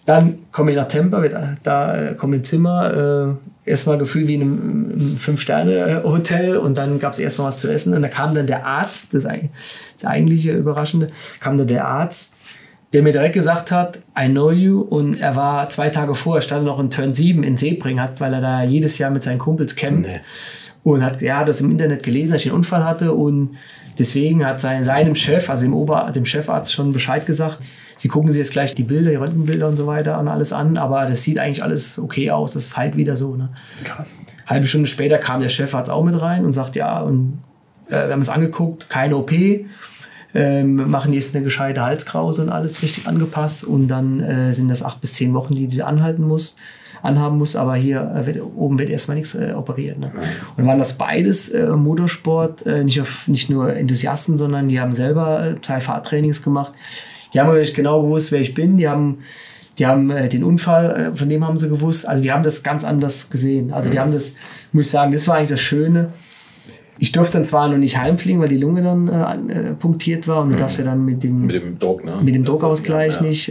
Dann komme ich nach Tampa, da kommt ein Zimmer, erstmal gefühlt wie in einem 5-Sterne-Hotel und dann gab es erstmal was zu essen und da kam dann der Arzt, das eigentliche Überraschende, kam dann der Arzt, der mir direkt gesagt hat, I know you, und er war 2 Tage vorher, stand noch in Turn 7 in Sebring, weil er da jedes Jahr mit seinen Kumpels campt und hat das im Internet gelesen, dass ich einen Unfall hatte und deswegen hat seinem Chef, also dem Chefarzt schon Bescheid gesagt, Sie gucken sich jetzt gleich die Bilder, die Röntgenbilder und so weiter und alles an, aber das sieht eigentlich alles okay aus, das ist halt wieder so. Ne? Krass. Halbe Stunde später kam der Chefarzt auch mit rein und sagt, ja, und wir haben es angeguckt, keine OP, machen jetzt eine gescheite Halskrause und alles richtig angepasst und dann sind das 8 bis 10 Wochen, die du anhaben musst, aber hier oben wird erstmal nichts operiert. Ne? Und dann waren das beides Motorsport, nicht nur Enthusiasten, sondern die haben selber 2 Fahrtrainings gemacht. Die haben nicht genau gewusst, wer ich bin. Die haben den Unfall, von dem haben sie gewusst. Also die haben das ganz anders gesehen. Also die haben das, muss ich sagen, das war eigentlich das Schöne. Ich durfte dann zwar noch nicht heimfliegen, weil die Lunge dann punktiert war. Und du darfst ja dann mit dem Druck, ne? Mit dem Druckausgleich nicht.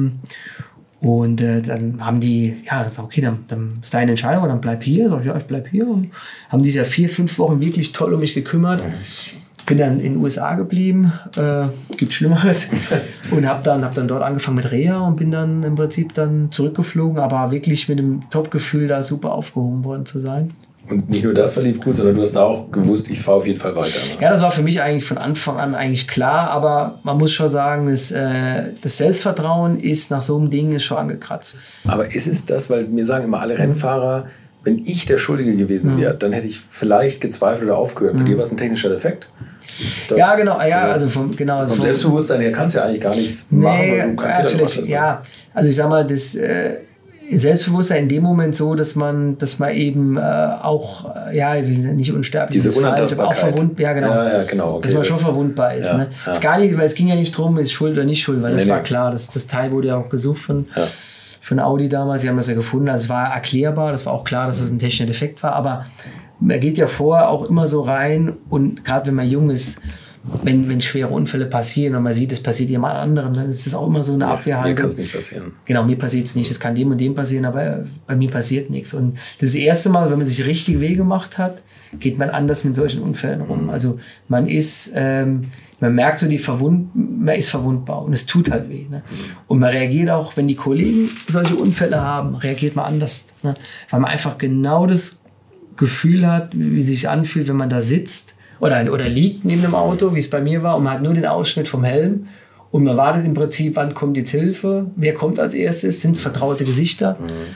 Und dann haben die, das ist okay, dann ist deine Entscheidung, dann bleib hier. Sag ich, ja, ich bleib hier. Und haben die ja 4-5 Wochen wirklich toll um mich gekümmert. Bin dann in den USA geblieben, gibt Schlimmeres, und hab dann dort angefangen mit Reha und bin dann im Prinzip dann zurückgeflogen, aber wirklich mit dem Top-Gefühl, da super aufgehoben worden zu sein. Und nicht nur das verlief gut, sondern du hast da auch gewusst, ich fahre auf jeden Fall weiter. Ne? Ja, das war für mich eigentlich von Anfang an eigentlich klar, aber man muss schon sagen, das Selbstvertrauen ist nach so einem Ding ist schon angekratzt. Aber ist es das, weil mir sagen immer alle Rennfahrer, wenn ich der Schuldige gewesen wäre, dann hätte ich vielleicht gezweifelt oder aufgehört. Bei dir war es ein technischer Defekt. Ja, genau. Ja, also vom Selbstbewusstsein her kannst du ja eigentlich gar nichts machen. Nee, du kannst also ich sag mal, das Selbstbewusstsein in dem Moment so, dass man eben auch, nicht unsterblich diese Unantastbarkeit. Auch verwundbar, Ja, genau. Okay, dass man schon verwundbar ist. Ne? Ja. Ist gar nicht, weil es ging ja nicht drum, ist schuld oder nicht schuld, weil das war klar. Das Teil wurde ja auch gesucht von Audi damals. Sie haben das ja gefunden. Also es war erklärbar. Das war auch klar, dass es ein technischer Defekt war. Aber man geht ja vorher auch immer so rein, und gerade wenn man jung ist, wenn schwere Unfälle passieren und man sieht, es passiert jemand anderem, dann ist das auch immer so eine Abwehrhaltung. Mir kann es nicht passieren. Genau, mir passiert es nicht. Es kann dem und dem passieren, aber bei mir passiert nichts. Und das erste Mal, wenn man sich richtig weh gemacht hat, geht man anders mit solchen Unfällen rum. Also man merkt so, man ist verwundbar und es tut halt weh. Ne? Und man reagiert auch, wenn die Kollegen solche Unfälle haben, reagiert man anders. Ne? Weil man einfach genau das Gefühl hat, wie es sich anfühlt, wenn man da sitzt oder liegt neben dem Auto, wie es bei mir war, und man hat nur den Ausschnitt vom Helm und man wartet im Prinzip, wann kommt jetzt Hilfe, wer kommt als erstes, sind es vertraute Gesichter.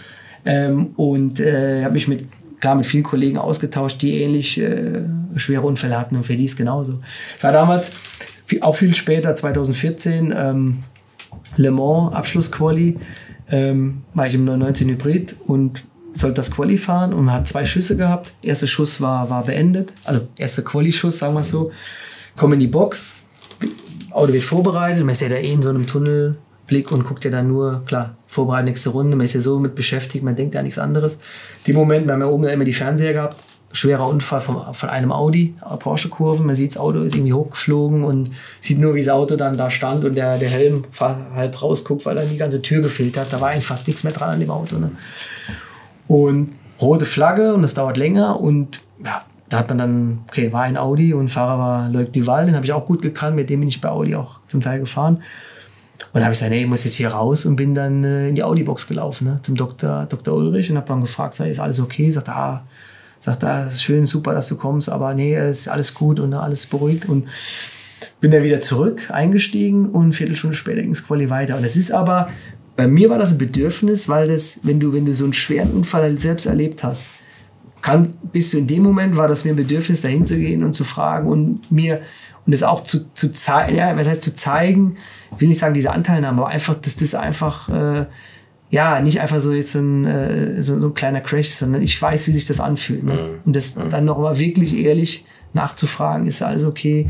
Und habe mich mit vielen Kollegen ausgetauscht, die ähnlich schwere Unfälle hatten, und für die ist genauso. Es war damals, auch viel später, 2014, Le Mans Abschlussquali, war ich im 919 Hybrid und sollte das Quali fahren, und man hat 2 Schüsse gehabt. Erster Schuss war beendet, also erster Quali-Schuss, sagen wir es so. Komm in die Box, Auto wird vorbereitet, man ist ja da in so einem Tunnelblick und guckt ja dann nur, klar, vorbereitet, nächste Runde, man ist ja so mit beschäftigt, man denkt ja nichts anderes. Dem Moment, wir haben ja oben immer die Fernseher gehabt, schwerer Unfall von einem Audi, Porsche-Kurve, man sieht, das Auto ist irgendwie hochgeflogen und sieht nur, wie das Auto dann da stand und der Helm halb rausguckt, weil dann die ganze Tür gefehlt hat. Da war eigentlich fast nichts mehr dran an dem Auto. Ne? Und rote Flagge, und es dauert länger, und ja, da hat man dann, war ein Audi und Fahrer war Loic Duval, den habe ich auch gut gekannt, mit dem bin ich bei Audi auch zum Teil gefahren. Und da habe ich gesagt, ich muss jetzt hier raus, und bin dann in die Audi-Box gelaufen, ne, zum Dr. Ulrich, und habe dann gefragt, ist alles okay? Sagt, das ist schön, super, dass du kommst, aber nee, es ist alles gut und alles beruhigt. Und bin dann wieder zurück, eingestiegen, und eine Viertelstunde später ging das Quali weiter. Und es ist aber, bei mir war das ein Bedürfnis, weil wenn du so einen schweren Unfall halt selbst erlebt hast, bist du in dem Moment, war das mir ein Bedürfnis, dahin zu gehen und zu fragen und das auch zu zeigen, was heißt zu zeigen, ich will nicht sagen diese Anteilnahme, aber einfach, dass das einfach, nicht einfach so jetzt so ein kleiner Crash, sondern ich weiß, wie sich das anfühlt. Ne? Und das dann noch mal wirklich ehrlich nachzufragen, ist alles okay,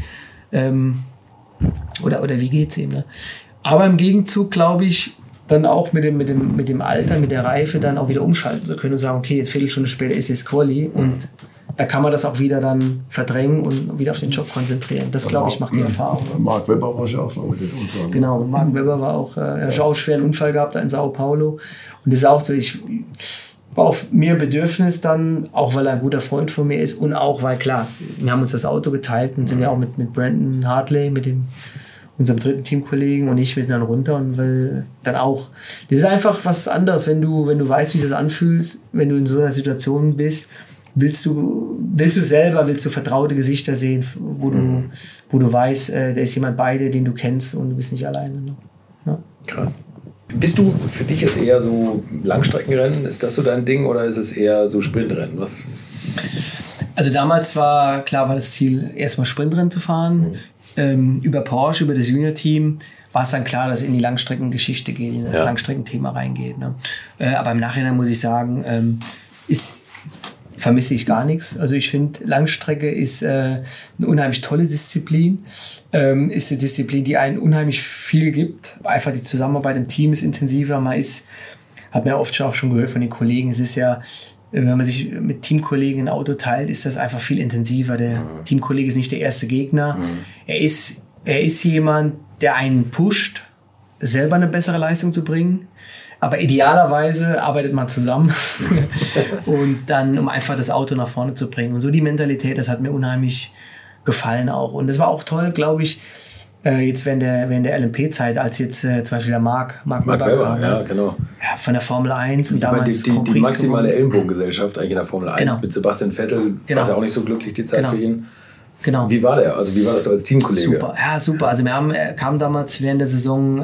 oder wie geht's ihm. Ne? Aber im Gegenzug, glaube ich, dann auch mit dem Alter, mit der Reife dann auch wieder umschalten zu können und sagen, okay, jetzt Viertelstunde später ist jetzt Quali, und da kann man das auch wieder dann verdrängen und wieder auf den Job konzentrieren. Das, glaube ich, macht die Erfahrung. Mark Webber war ja auch so mit dem Unfall. Genau, Mark Webber war auch, er hat auch einen schweren Unfall gehabt da in Sao Paulo. Und das ist auch so, ich war auf mir Bedürfnis dann, auch weil er ein guter Freund von mir ist und auch, weil klar, wir haben uns das Auto geteilt und sind ja auch mit Brandon Hartley, unserem dritten Teamkollegen und ich, wir sind dann runter und weil dann auch, das ist einfach was anderes, wenn du weißt, wie es sich anfühlt, wenn du in so einer Situation bist, willst du vertraute Gesichter sehen, wo du weißt, da ist jemand bei dir, den du kennst und du bist nicht alleine. Ne? Ja. Krass. Bist du für dich jetzt eher so Langstreckenrennen? Ist das so dein Ding oder ist es eher so Sprintrennen? Was? Also damals war das Ziel, erstmal Sprintrennen zu fahren. Über Porsche, über das Junior-Team war es dann klar, dass es in die Langstreckengeschichte geht, in das Langstreckenthema reingeht. Ne? Aber im Nachhinein muss ich sagen, vermisse ich gar nichts. Also ich finde, Langstrecke ist eine unheimlich tolle Disziplin. Ist eine Disziplin, die einen unheimlich viel gibt. Einfach die Zusammenarbeit im Team ist intensiver. Hat man ja oft auch schon gehört von den Kollegen, es ist ja, wenn man sich mit Teamkollegen ein Auto teilt, ist das einfach viel intensiver. Der Teamkollege ist nicht der erste Gegner. Er ist jemand, der einen pusht, selber eine bessere Leistung zu bringen. Aber idealerweise arbeitet man zusammen und dann, um einfach das Auto nach vorne zu bringen. Und so die Mentalität, das hat mir unheimlich gefallen auch. Und das war auch toll, glaube ich, jetzt während der LMP-Zeit, als jetzt zum Beispiel der Mark Webber, ja, genau. Ja, von der Formel 1 und damals die maximale Ellenbogengesellschaft eigentlich in der Formel 1 mit Sebastian Vettel, war ja auch nicht so glücklich die Zeit für ihn. Genau. Wie war der? Also wie war das so als Teamkollege? Super. Also wir kamen damals während der Saison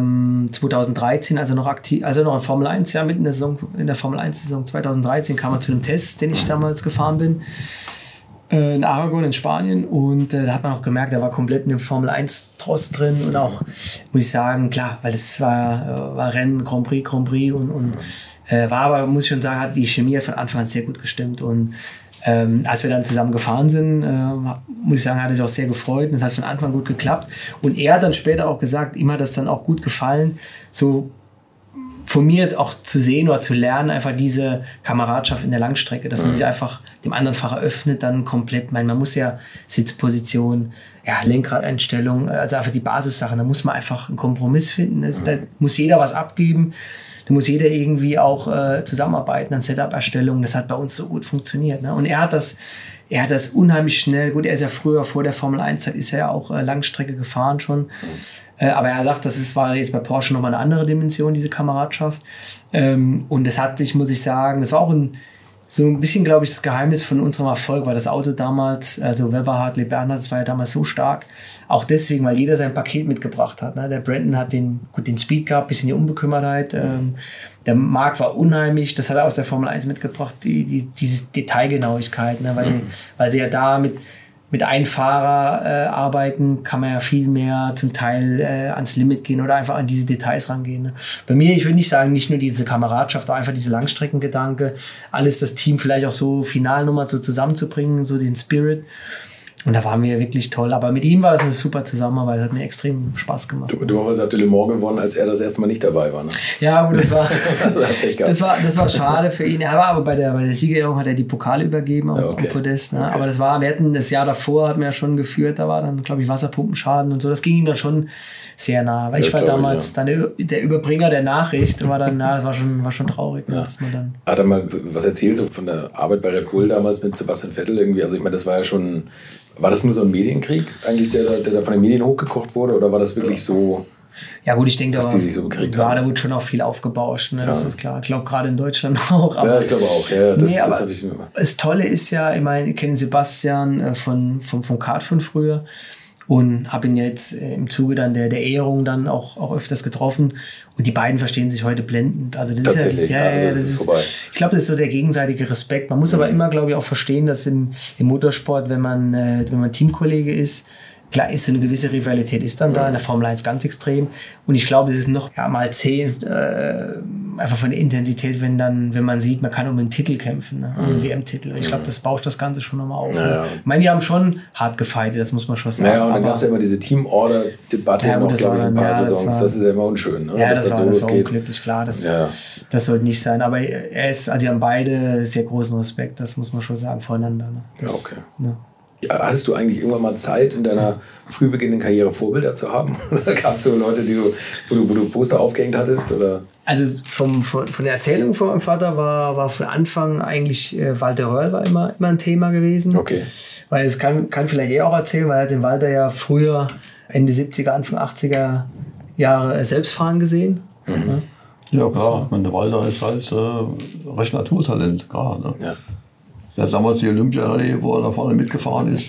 2013, also noch in Formel 1, ja, mitten in der Formel 1 Saison 2013 kam er zu einem Test, den ich damals gefahren bin. In Aragon in Spanien und da hat man auch gemerkt, er war komplett in dem Formel 1 Tross drin und auch, muss ich sagen, klar, weil es war Rennen, Grand Prix und war aber, muss ich schon sagen, hat die Chemie von Anfang an sehr gut gestimmt und als wir dann zusammen gefahren sind, muss ich sagen, hat er sich auch sehr gefreut und es hat von Anfang an gut geklappt und er hat dann später auch gesagt, ihm hat das dann auch gut gefallen, so von mir auch zu sehen oder zu lernen, einfach diese Kameradschaft in der Langstrecke, dass man sich einfach dem anderen Fahrer öffnet, dann komplett, man muss ja Sitzposition, Lenkradeinstellung, also einfach die Basissachen, da muss man einfach einen Kompromiss finden, da muss jeder was abgeben, da muss jeder irgendwie auch zusammenarbeiten an Setup-Erstellung, das hat bei uns so gut funktioniert. Ne? Und er hat das unheimlich schnell, gut, er ist ja früher, vor der Formel 1-Zeit, ist er ja auch Langstrecke gefahren schon, aber er sagt, war jetzt bei Porsche nochmal eine andere Dimension, diese Kameradschaft. Und das muss ich sagen, das war auch so ein bisschen, glaube ich, das Geheimnis von unserem Erfolg, weil das Auto damals, also Webber, Hartley, Bernhard, das war ja damals so stark. Auch deswegen, weil jeder sein Paket mitgebracht hat. Ne? Der Brandon hat den Speed gehabt, bisschen die Unbekümmertheit. Der Mark war unheimlich, das hat er aus der Formel 1 mitgebracht, diese Detailgenauigkeit, ne? Weil sie ja da mit einem Fahrer arbeiten, kann man ja viel mehr zum Teil ans Limit gehen oder einfach an diese Details rangehen. Ne? Bei mir, ich würde nicht sagen, nicht nur diese Kameradschaft, auch einfach diese Langstreckengedanke, alles das Team vielleicht auch so final nochmal so zusammenzubringen, so den Spirit. Und da waren wir wirklich toll. Aber mit ihm war das eine super Zusammenarbeit. Das hat mir extrem Spaß gemacht. Du hast Le Mans gewonnen, als er das erste Mal nicht dabei war. Ne? Ja, gut, das war schade für ihn. Er war aber bei der Siegerehrung hat er die Pokale übergeben am Podest. Ne? Okay. Aber wir hatten das Jahr davor, hatten wir ja schon geführt, da war dann, glaube ich, Wasserpumpenschaden und so. Das ging ihm dann schon sehr nah. Weil ich war damals dann der Überbringer der Nachricht. War dann, das war schon traurig. Ne? Dass man dann hat er mal was erzählt so von der Arbeit bei Red Bull damals mit Sebastian Vettel irgendwie? Also ich meine, das war ja schon... War das nur so ein Medienkrieg eigentlich, der da von den Medien hochgekocht wurde? Oder war das wirklich so, ja gut, ich denke, dass die sich so gekriegt haben? Da wurde schon auch viel aufgebauscht, ne? Das ist klar. Ich glaube, gerade in Deutschland auch. Aber, ja, ich glaube auch. Ja, das habe ich immer. Das Tolle ist ja, ich meine, ich kenne Sebastian vom Kart von früher und habe ihn jetzt im Zuge dann der Ehrung dann auch öfters getroffen. Und die beiden verstehen sich heute blendend. Also das ist das ist vorbei. Ich glaube, das ist so der gegenseitige Respekt. Man muss aber immer, glaube ich, auch verstehen, dass im Motorsport, wenn man Teamkollege ist, klar ist so eine gewisse Rivalität ist dann da, in der Formel 1 ganz extrem. Und ich glaube, es ist noch mal 10, einfach von der Intensität, wenn man sieht, man kann um den Titel kämpfen, ne? Um den WM-Titel. Und ich glaube, das bauscht das Ganze schon nochmal auf. Ja. Ne? Ich meine, die haben schon hart gefeitet, das muss man schon sagen. Ja, und dann gab es ja immer diese Team-Order-Debatte noch, glaube ich, ein paar Saisons. Das ist ja immer unschön. Ne? Ja, das war unglücklich, klar. Das sollte nicht sein. Aber die haben beide sehr großen Respekt, das muss man schon sagen, voneinander. Ne? Das, ne? Hattest du eigentlich irgendwann mal Zeit, in deiner früh beginnenden Karriere Vorbilder zu haben? Oder gab es so Leute, wo du Poster aufgehängt hattest? Oder? Also von der Erzählung von meinem Vater war von Anfang eigentlich Walter Röhrl war immer ein Thema gewesen. Okay. Weil es kann vielleicht auch erzählen, weil er hat den Walter ja früher Ende 70er, Anfang 80er Jahre selbst fahren gesehen. Mhm. Ne? Ja klar, der Walter ist halt recht Naturtalent, klar. Ne? Ja. Der hat damals die Olympia-Rallye, wo er da vorne mitgefahren ist,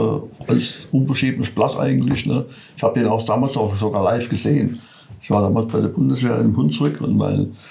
als unbeschriebenes Blatt eigentlich. Ne? Ich habe den auch damals sogar live gesehen. Ich war damals bei der Bundeswehr in Hunsrück und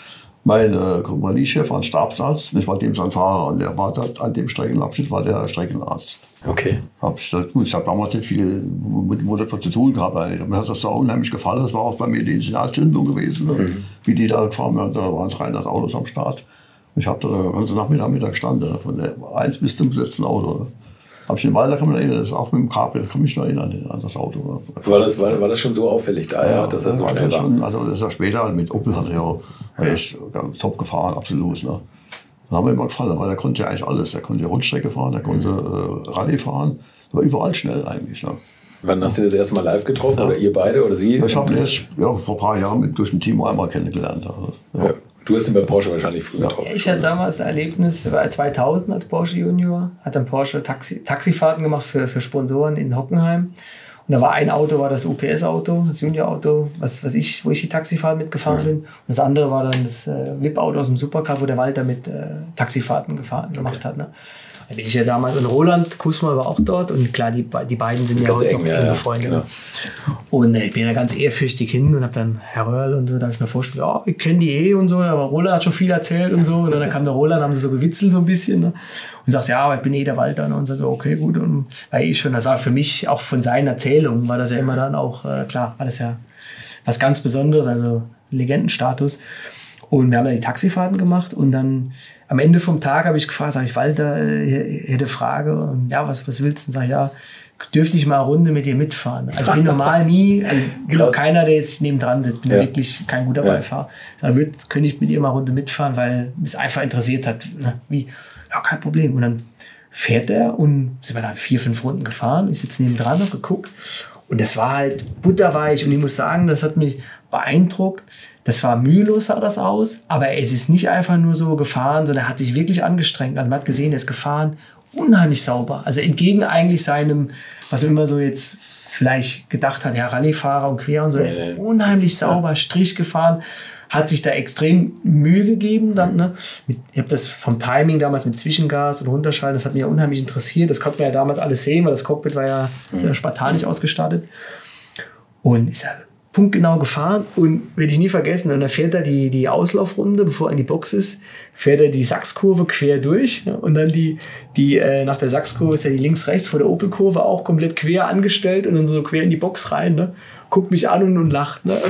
mein Kompaniechef war ein Stabsarzt. Ich war dem sein Fahrer und der war dort an dem Streckenabschnitt war der Streckenarzt. Okay. Ich habe damals nicht viel mit Motorsport zu tun gehabt. Mir hat das so unheimlich gefallen. Das war auch bei mir die Initialzündung gewesen, ne? Wie die da gefahren sind. Da waren 300 Autos am Start. Ich habe da den ganzen Nachmittag gestanden, von der 1 bis zum letzten Auto. Habe ich den Walter, kann man erinnern, das ist auch mit dem Cabrio, kann mich noch erinnern an das Auto. War das schon so auffällig da, ja, dass er so schnell war? Schon, also das ist ja später mit Opel hat er ja echt top gefahren, absolut. Ne? Das hat mir immer gefallen, weil der konnte ja eigentlich alles. Der konnte Rundstrecke fahren, der konnte Rallye fahren, war überall schnell eigentlich. Ne? Wann hast du das erste Mal live getroffen, oder ihr beide, oder sie? Ich habe ihn erst vor ein paar Jahren durch ein Team einmal kennengelernt. Also, ja. Du hast ihn bei Porsche wahrscheinlich früh getroffen. Ich hatte damals ein Erlebnis, war 2000 als Porsche Junior, hat dann Porsche Taxifahrten gemacht für Sponsoren in Hockenheim. Und da war ein Auto, war das UPS-Auto, das Junior-Auto, wo ich die Taxifahrten mitgefahren bin. Und das andere war dann das VIP-Auto aus dem Supercar, wo der Walter mit Taxifahrten gemacht hat. Ne? Da bin ich ja damals, und Roland Kusma war auch dort und klar, die beiden sind ja heute noch eng befreundet. Genau. Und ich bin ja ganz ehrfürchtig hin und hab dann Herr Röhrl und so, da habe ich mir vorgestellt, ja, ich kenne die und so, aber Roland hat schon viel erzählt und so. Und dann kam der Roland, haben sie so gewitzelt so ein bisschen. Ne? Und sagt, ja, aber ich bin der Walter. Ne? Und sagt, okay, gut. Und das war für mich, auch von seinen Erzählungen, war das ja immer dann auch, klar, war das ja was ganz Besonderes, also Legendenstatus. Und wir haben dann die Taxifahrten gemacht und dann am Ende vom Tag habe ich gefragt, sag ich, Walter, hätte eine Frage. Und ja, was willst du? Sag ich, ja, dürfte ich mal eine Runde mit dir mitfahren? Also ich bin normal nie, bin auch keiner, der jetzt nebendran sitzt, bin ja wirklich kein guter Beifahrer. Da könnte ich mit ihr mal eine Runde mitfahren, weil mich einfach interessiert hat. Ne? Wie? Ja, kein Problem. Und dann fährt er und sind wir dann 4-5 Runden gefahren. Ich sitze nebendran noch geguckt und das war halt butterweich und ich muss sagen, das hat mich beeindruckt. Das war mühelos, sah das aus, aber es ist nicht einfach nur so gefahren, sondern er hat sich wirklich angestrengt. Also man hat gesehen, er ist gefahren, unheimlich sauber. Also entgegen eigentlich seinem, was man immer so jetzt vielleicht gedacht hat, ja, Rallyefahrer und quer und so, er ist unheimlich sauber, Strich gefahren, hat sich da extrem Mühe gegeben. Dann, ne? Ich habe das vom Timing damals mit Zwischengas und Runterschalten, das hat mich ja unheimlich interessiert. Das konnte man ja damals alles sehen, weil das Cockpit war ja spartanisch ausgestattet. Und ist ja punktgenau gefahren und werde ich nie vergessen. Und dann fährt er die Auslaufrunde, bevor er in die Box ist, fährt er die Sachskurve quer durch. Und dann nach der Sachskurve ist ja die links-rechts vor der Opelkurve auch komplett quer angestellt und dann so quer in die Box rein. Ne? Guckt mich an und lacht. Ne?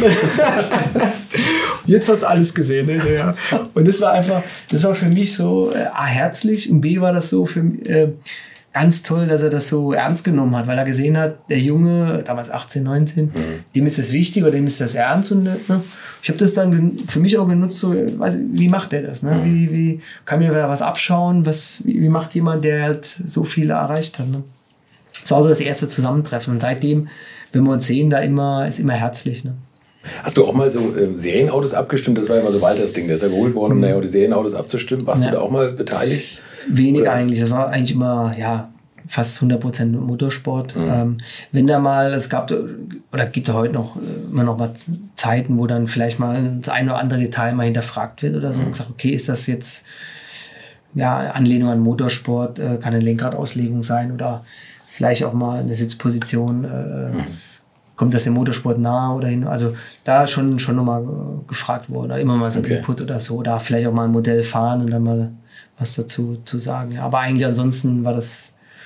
Jetzt hast du alles gesehen. Ne? So, ja. Und das war für mich so A, herzlich und B, war das so für mich ganz toll, dass er das so ernst genommen hat, weil er gesehen hat, der Junge, damals 18, 19, dem ist das wichtig oder dem ist das ernst. Und, ne? Ich habe das dann für mich auch genutzt, so, wie macht der das? Ne? Wie kann mir was abschauen? Wie macht jemand, der halt so viel erreicht hat? Ne? Das war so das erste Zusammentreffen. Und seitdem, wenn wir uns sehen, ist immer herzlich. Ne? Hast du auch mal so Serienautos abgestimmt? Das war ja immer so Walters Ding, der ist ja geholt worden, um die Serienautos abzustimmen. Warst du da auch mal beteiligt? Weniger eigentlich. Das war eigentlich immer, fast 100% Motorsport. Wenn da mal, es gab, oder gibt es heute noch, immer noch mal Zeiten, wo dann vielleicht mal das eine oder andere Detail mal hinterfragt wird oder so. Und gesagt, okay, ist das jetzt, Anlehnung an Motorsport, kann eine Lenkradauslegung sein oder vielleicht auch mal eine Sitzposition, kommt das dem Motorsport nahe oder hin? Also da schon nochmal gefragt worden, oder immer mal so ein Input oder so, oder vielleicht auch mal ein Modell fahren und dann mal was dazu zu sagen. Ja. Aber eigentlich ansonsten war das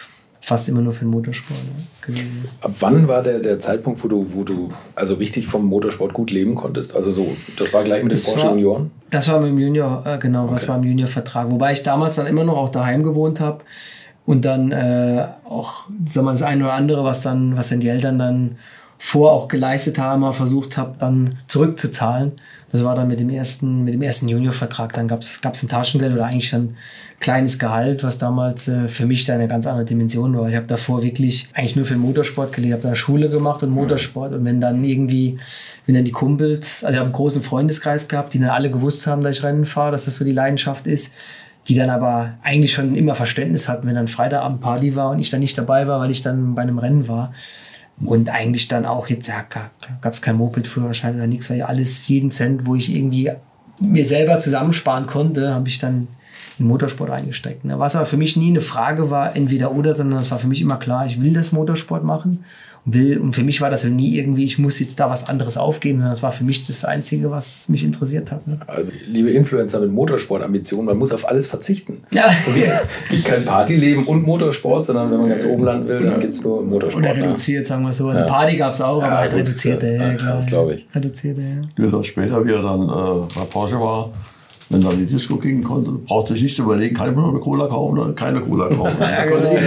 fast immer nur für den Motorsport gewesen. Ab wann war der Zeitpunkt, wo du also richtig vom Motorsport gut leben konntest? Also so, das war gleich mit den Porsche Junioren? Das war mit dem Junior, genau, okay. Das war im Juniorvertrag. Wobei ich damals dann immer noch auch daheim gewohnt habe und dann auch, sagen wir mal, das eine oder andere, was dann die Eltern dann auch geleistet haben, mal versucht habe, dann zurückzuzahlen. Das war dann mit dem ersten Juniorvertrag. Dann gab's ein Taschengeld oder eigentlich ein kleines Gehalt, was damals für mich da eine ganz andere Dimension war. Ich habe davor wirklich eigentlich nur für den Motorsport gelebt, habe da Schule gemacht und Motorsport. Und wenn dann die Kumpels, also ich habe einen großen Freundeskreis gehabt, die dann alle gewusst haben, dass ich Rennen fahre, dass das so die Leidenschaft ist, die dann aber eigentlich schon immer Verständnis hatten, wenn dann Freitagabend Party war und ich dann nicht dabei war, weil ich dann bei einem Rennen war. Und eigentlich dann auch jetzt, ja, klar, gab es kein Moped-Führerschein oder nichts, weil ja alles, jeden Cent, wo ich irgendwie mir selber zusammensparen konnte, habe ich dann in Motorsport eingesteckt. Ne? Was aber für mich nie eine Frage war, entweder oder, sondern es war für mich immer klar, ich will das Motorsport machen. Und für mich war das nie irgendwie, ich muss jetzt da was anderes aufgeben, sondern das war für mich das Einzige, was mich interessiert hat. Ne? Also, liebe Influencer mit Motorsportambitionen, man muss auf alles verzichten. Ja. Es gibt kein Partyleben und Motorsport, sondern wenn man ganz oben landen will, dann gibt es nur Motorsport. Oder reduziert, sagen wir so. Also Party gab es auch, aber halt reduzierte. Ja, klar, das glaube ich. Reduzierte, ja. Ja, später, wie er dann bei Porsche war, wenn dann die Disco gehen konnte, brauchte ich nicht zu überlegen, kann ich mir eine Cola kaufen oder keine Cola kaufen. Ja,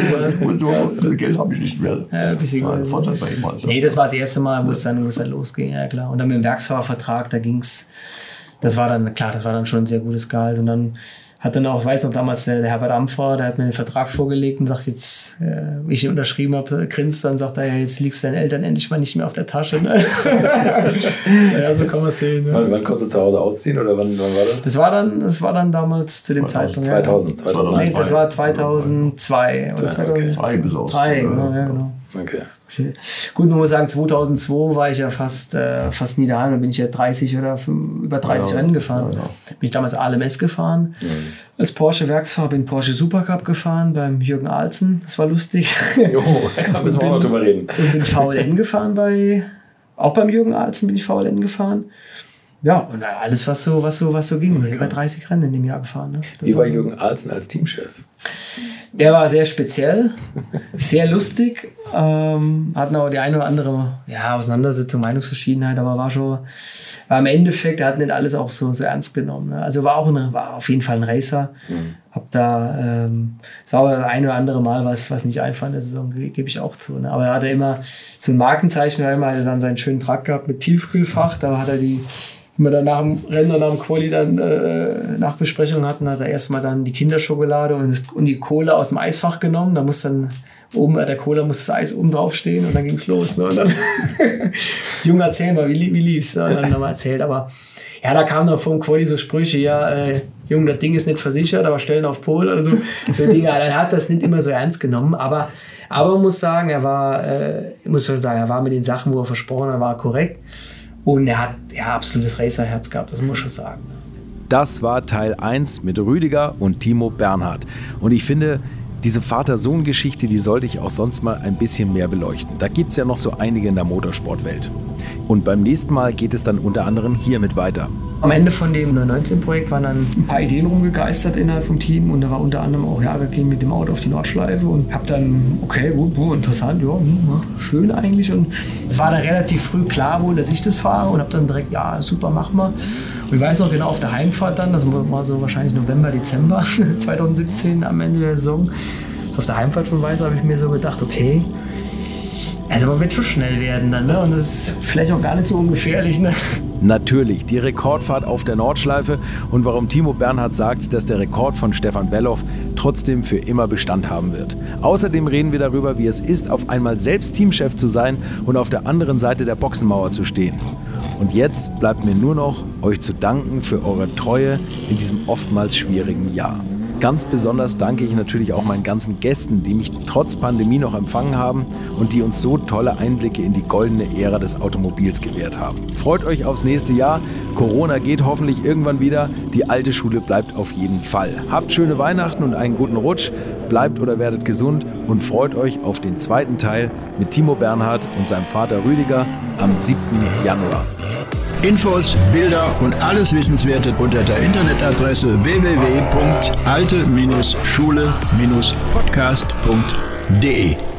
genau. Geld habe ich nicht mehr. Ja, ein bisschen Geld. Vorteil bei ihm halt. Nee, das war das erste Mal, wo es dann losging, ja klar. Und dann mit dem Werksfahrervertrag, das war dann schon ein sehr gutes Gehalt. Und dann hat dann auch, weiß noch damals, der Herbert Amfer, der hat mir den Vertrag vorgelegt und sagt jetzt, wie ich ihn unterschrieben habe, grinst dann, sagt er, ja, jetzt liegst du deinen Eltern endlich mal nicht mehr auf der Tasche. Ne? Ja, so kann man es sehen. Ne? Wann konntest du zu Hause ausziehen oder wann war das? Das war dann damals zu dem Zeitpunkt. 2000. Nee, das war 2002. Oder 2003 bis aus. Genau. Okay. Gut, man muss sagen, 2002 war ich ja fast nie daheim. Da bin ich ja 30 oder über 30 Rennen gefahren. Ja. Bin ich damals ALMS gefahren. Ja. Als Porsche-Werksfahrer bin Porsche Supercup gefahren beim Jürgen Alzen. Das war lustig. Jo, da müssen wir auch noch drüber reden. Und bin VLN gefahren auch beim Jürgen Alzen bin ich VLN gefahren. Ja, und alles, was so ging. Okay. Über 30 Rennen in dem Jahr gefahren. Ne? Wie war Jürgen Alzen als Teamchef? Der war sehr speziell, sehr lustig, hatten auch die eine oder andere Auseinandersetzung, Meinungsverschiedenheit, aber war im Endeffekt, er hat nicht alles auch so ernst genommen. Ne? Also war auf jeden Fall ein Racer. Es war aber das eine oder andere Mal was nicht einfach in der Saison, gebe ich auch zu. Ne? Aber er hatte immer so ein Markenzeichen, er hat dann seinen schönen Truck gehabt mit Tiefkühlfach, da hat er wenn wir dann nach dem Rennen und nach dem Quali dann Nachbesprechung hatten, hat er erstmal dann die Kinderschokolade und die Cola aus dem Eisfach genommen. Da muss dann oben bei der Cola muss das Eis oben drauf stehen und dann ging's los. Ne? Und dann Junge, erzähl mal, wie lief's? Ne? Und dann haben wir erzählt. Aber ja, da kamen dann vom Quali so Sprüche, Junge, das Ding ist nicht versichert, aber stellen auf Pol oder so Dinge. Er hat das nicht immer so ernst genommen, aber man muss sagen, er war mit den Sachen, wo er versprochen hat, war korrekt. Und er hat absolutes Racerherz gehabt, das muss ich schon sagen. Das war Teil 1 mit Rüdiger und Timo Bernhard. Und ich finde, diese Vater-Sohn-Geschichte, die sollte ich auch sonst mal ein bisschen mehr beleuchten. Da gibt es ja noch so einige in der Motorsportwelt. Und beim nächsten Mal geht es dann unter anderem hiermit weiter. Am Ende von dem 19-Projekt waren dann ein paar Ideen rumgegeistert innerhalb vom Team und da war unter anderem auch, wir gehen mit dem Auto auf die Nordschleife und hab dann, okay, gut, interessant, schön eigentlich und es war dann relativ früh klar, dass ich das fahre und hab dann direkt, ja, super, mach mal. Und ich weiß noch genau, auf der Heimfahrt dann, das war so wahrscheinlich November, Dezember 2017 am Ende der Saison, so auf der Heimfahrt von Weißer habe ich mir so gedacht, okay, also man wird schon schnell werden dann, ne? Und das ist vielleicht auch gar nicht so ungefährlich, ne? Natürlich, die Rekordfahrt auf der Nordschleife und warum Timo Bernhard sagt, dass der Rekord von Stefan Bellof trotzdem für immer Bestand haben wird. Außerdem reden wir darüber, wie es ist, auf einmal selbst Teamchef zu sein und auf der anderen Seite der Boxenmauer zu stehen. Und jetzt bleibt mir nur noch, euch zu danken für eure Treue in diesem oftmals schwierigen Jahr. Ganz besonders danke ich natürlich auch meinen ganzen Gästen, die mich trotz Pandemie noch empfangen haben und die uns so tolle Einblicke in die goldene Ära des Automobils gewährt haben. Freut euch aufs nächste Jahr. Corona geht hoffentlich irgendwann wieder. Die alte Schule bleibt auf jeden Fall. Habt schöne Weihnachten und einen guten Rutsch. Bleibt oder werdet gesund und freut euch auf den zweiten Teil mit Timo Bernhard und seinem Vater Rüdiger am 7. Januar. Infos, Bilder und alles Wissenswerte unter der Internetadresse www.alte-schule-podcast.de rallye-rallye.de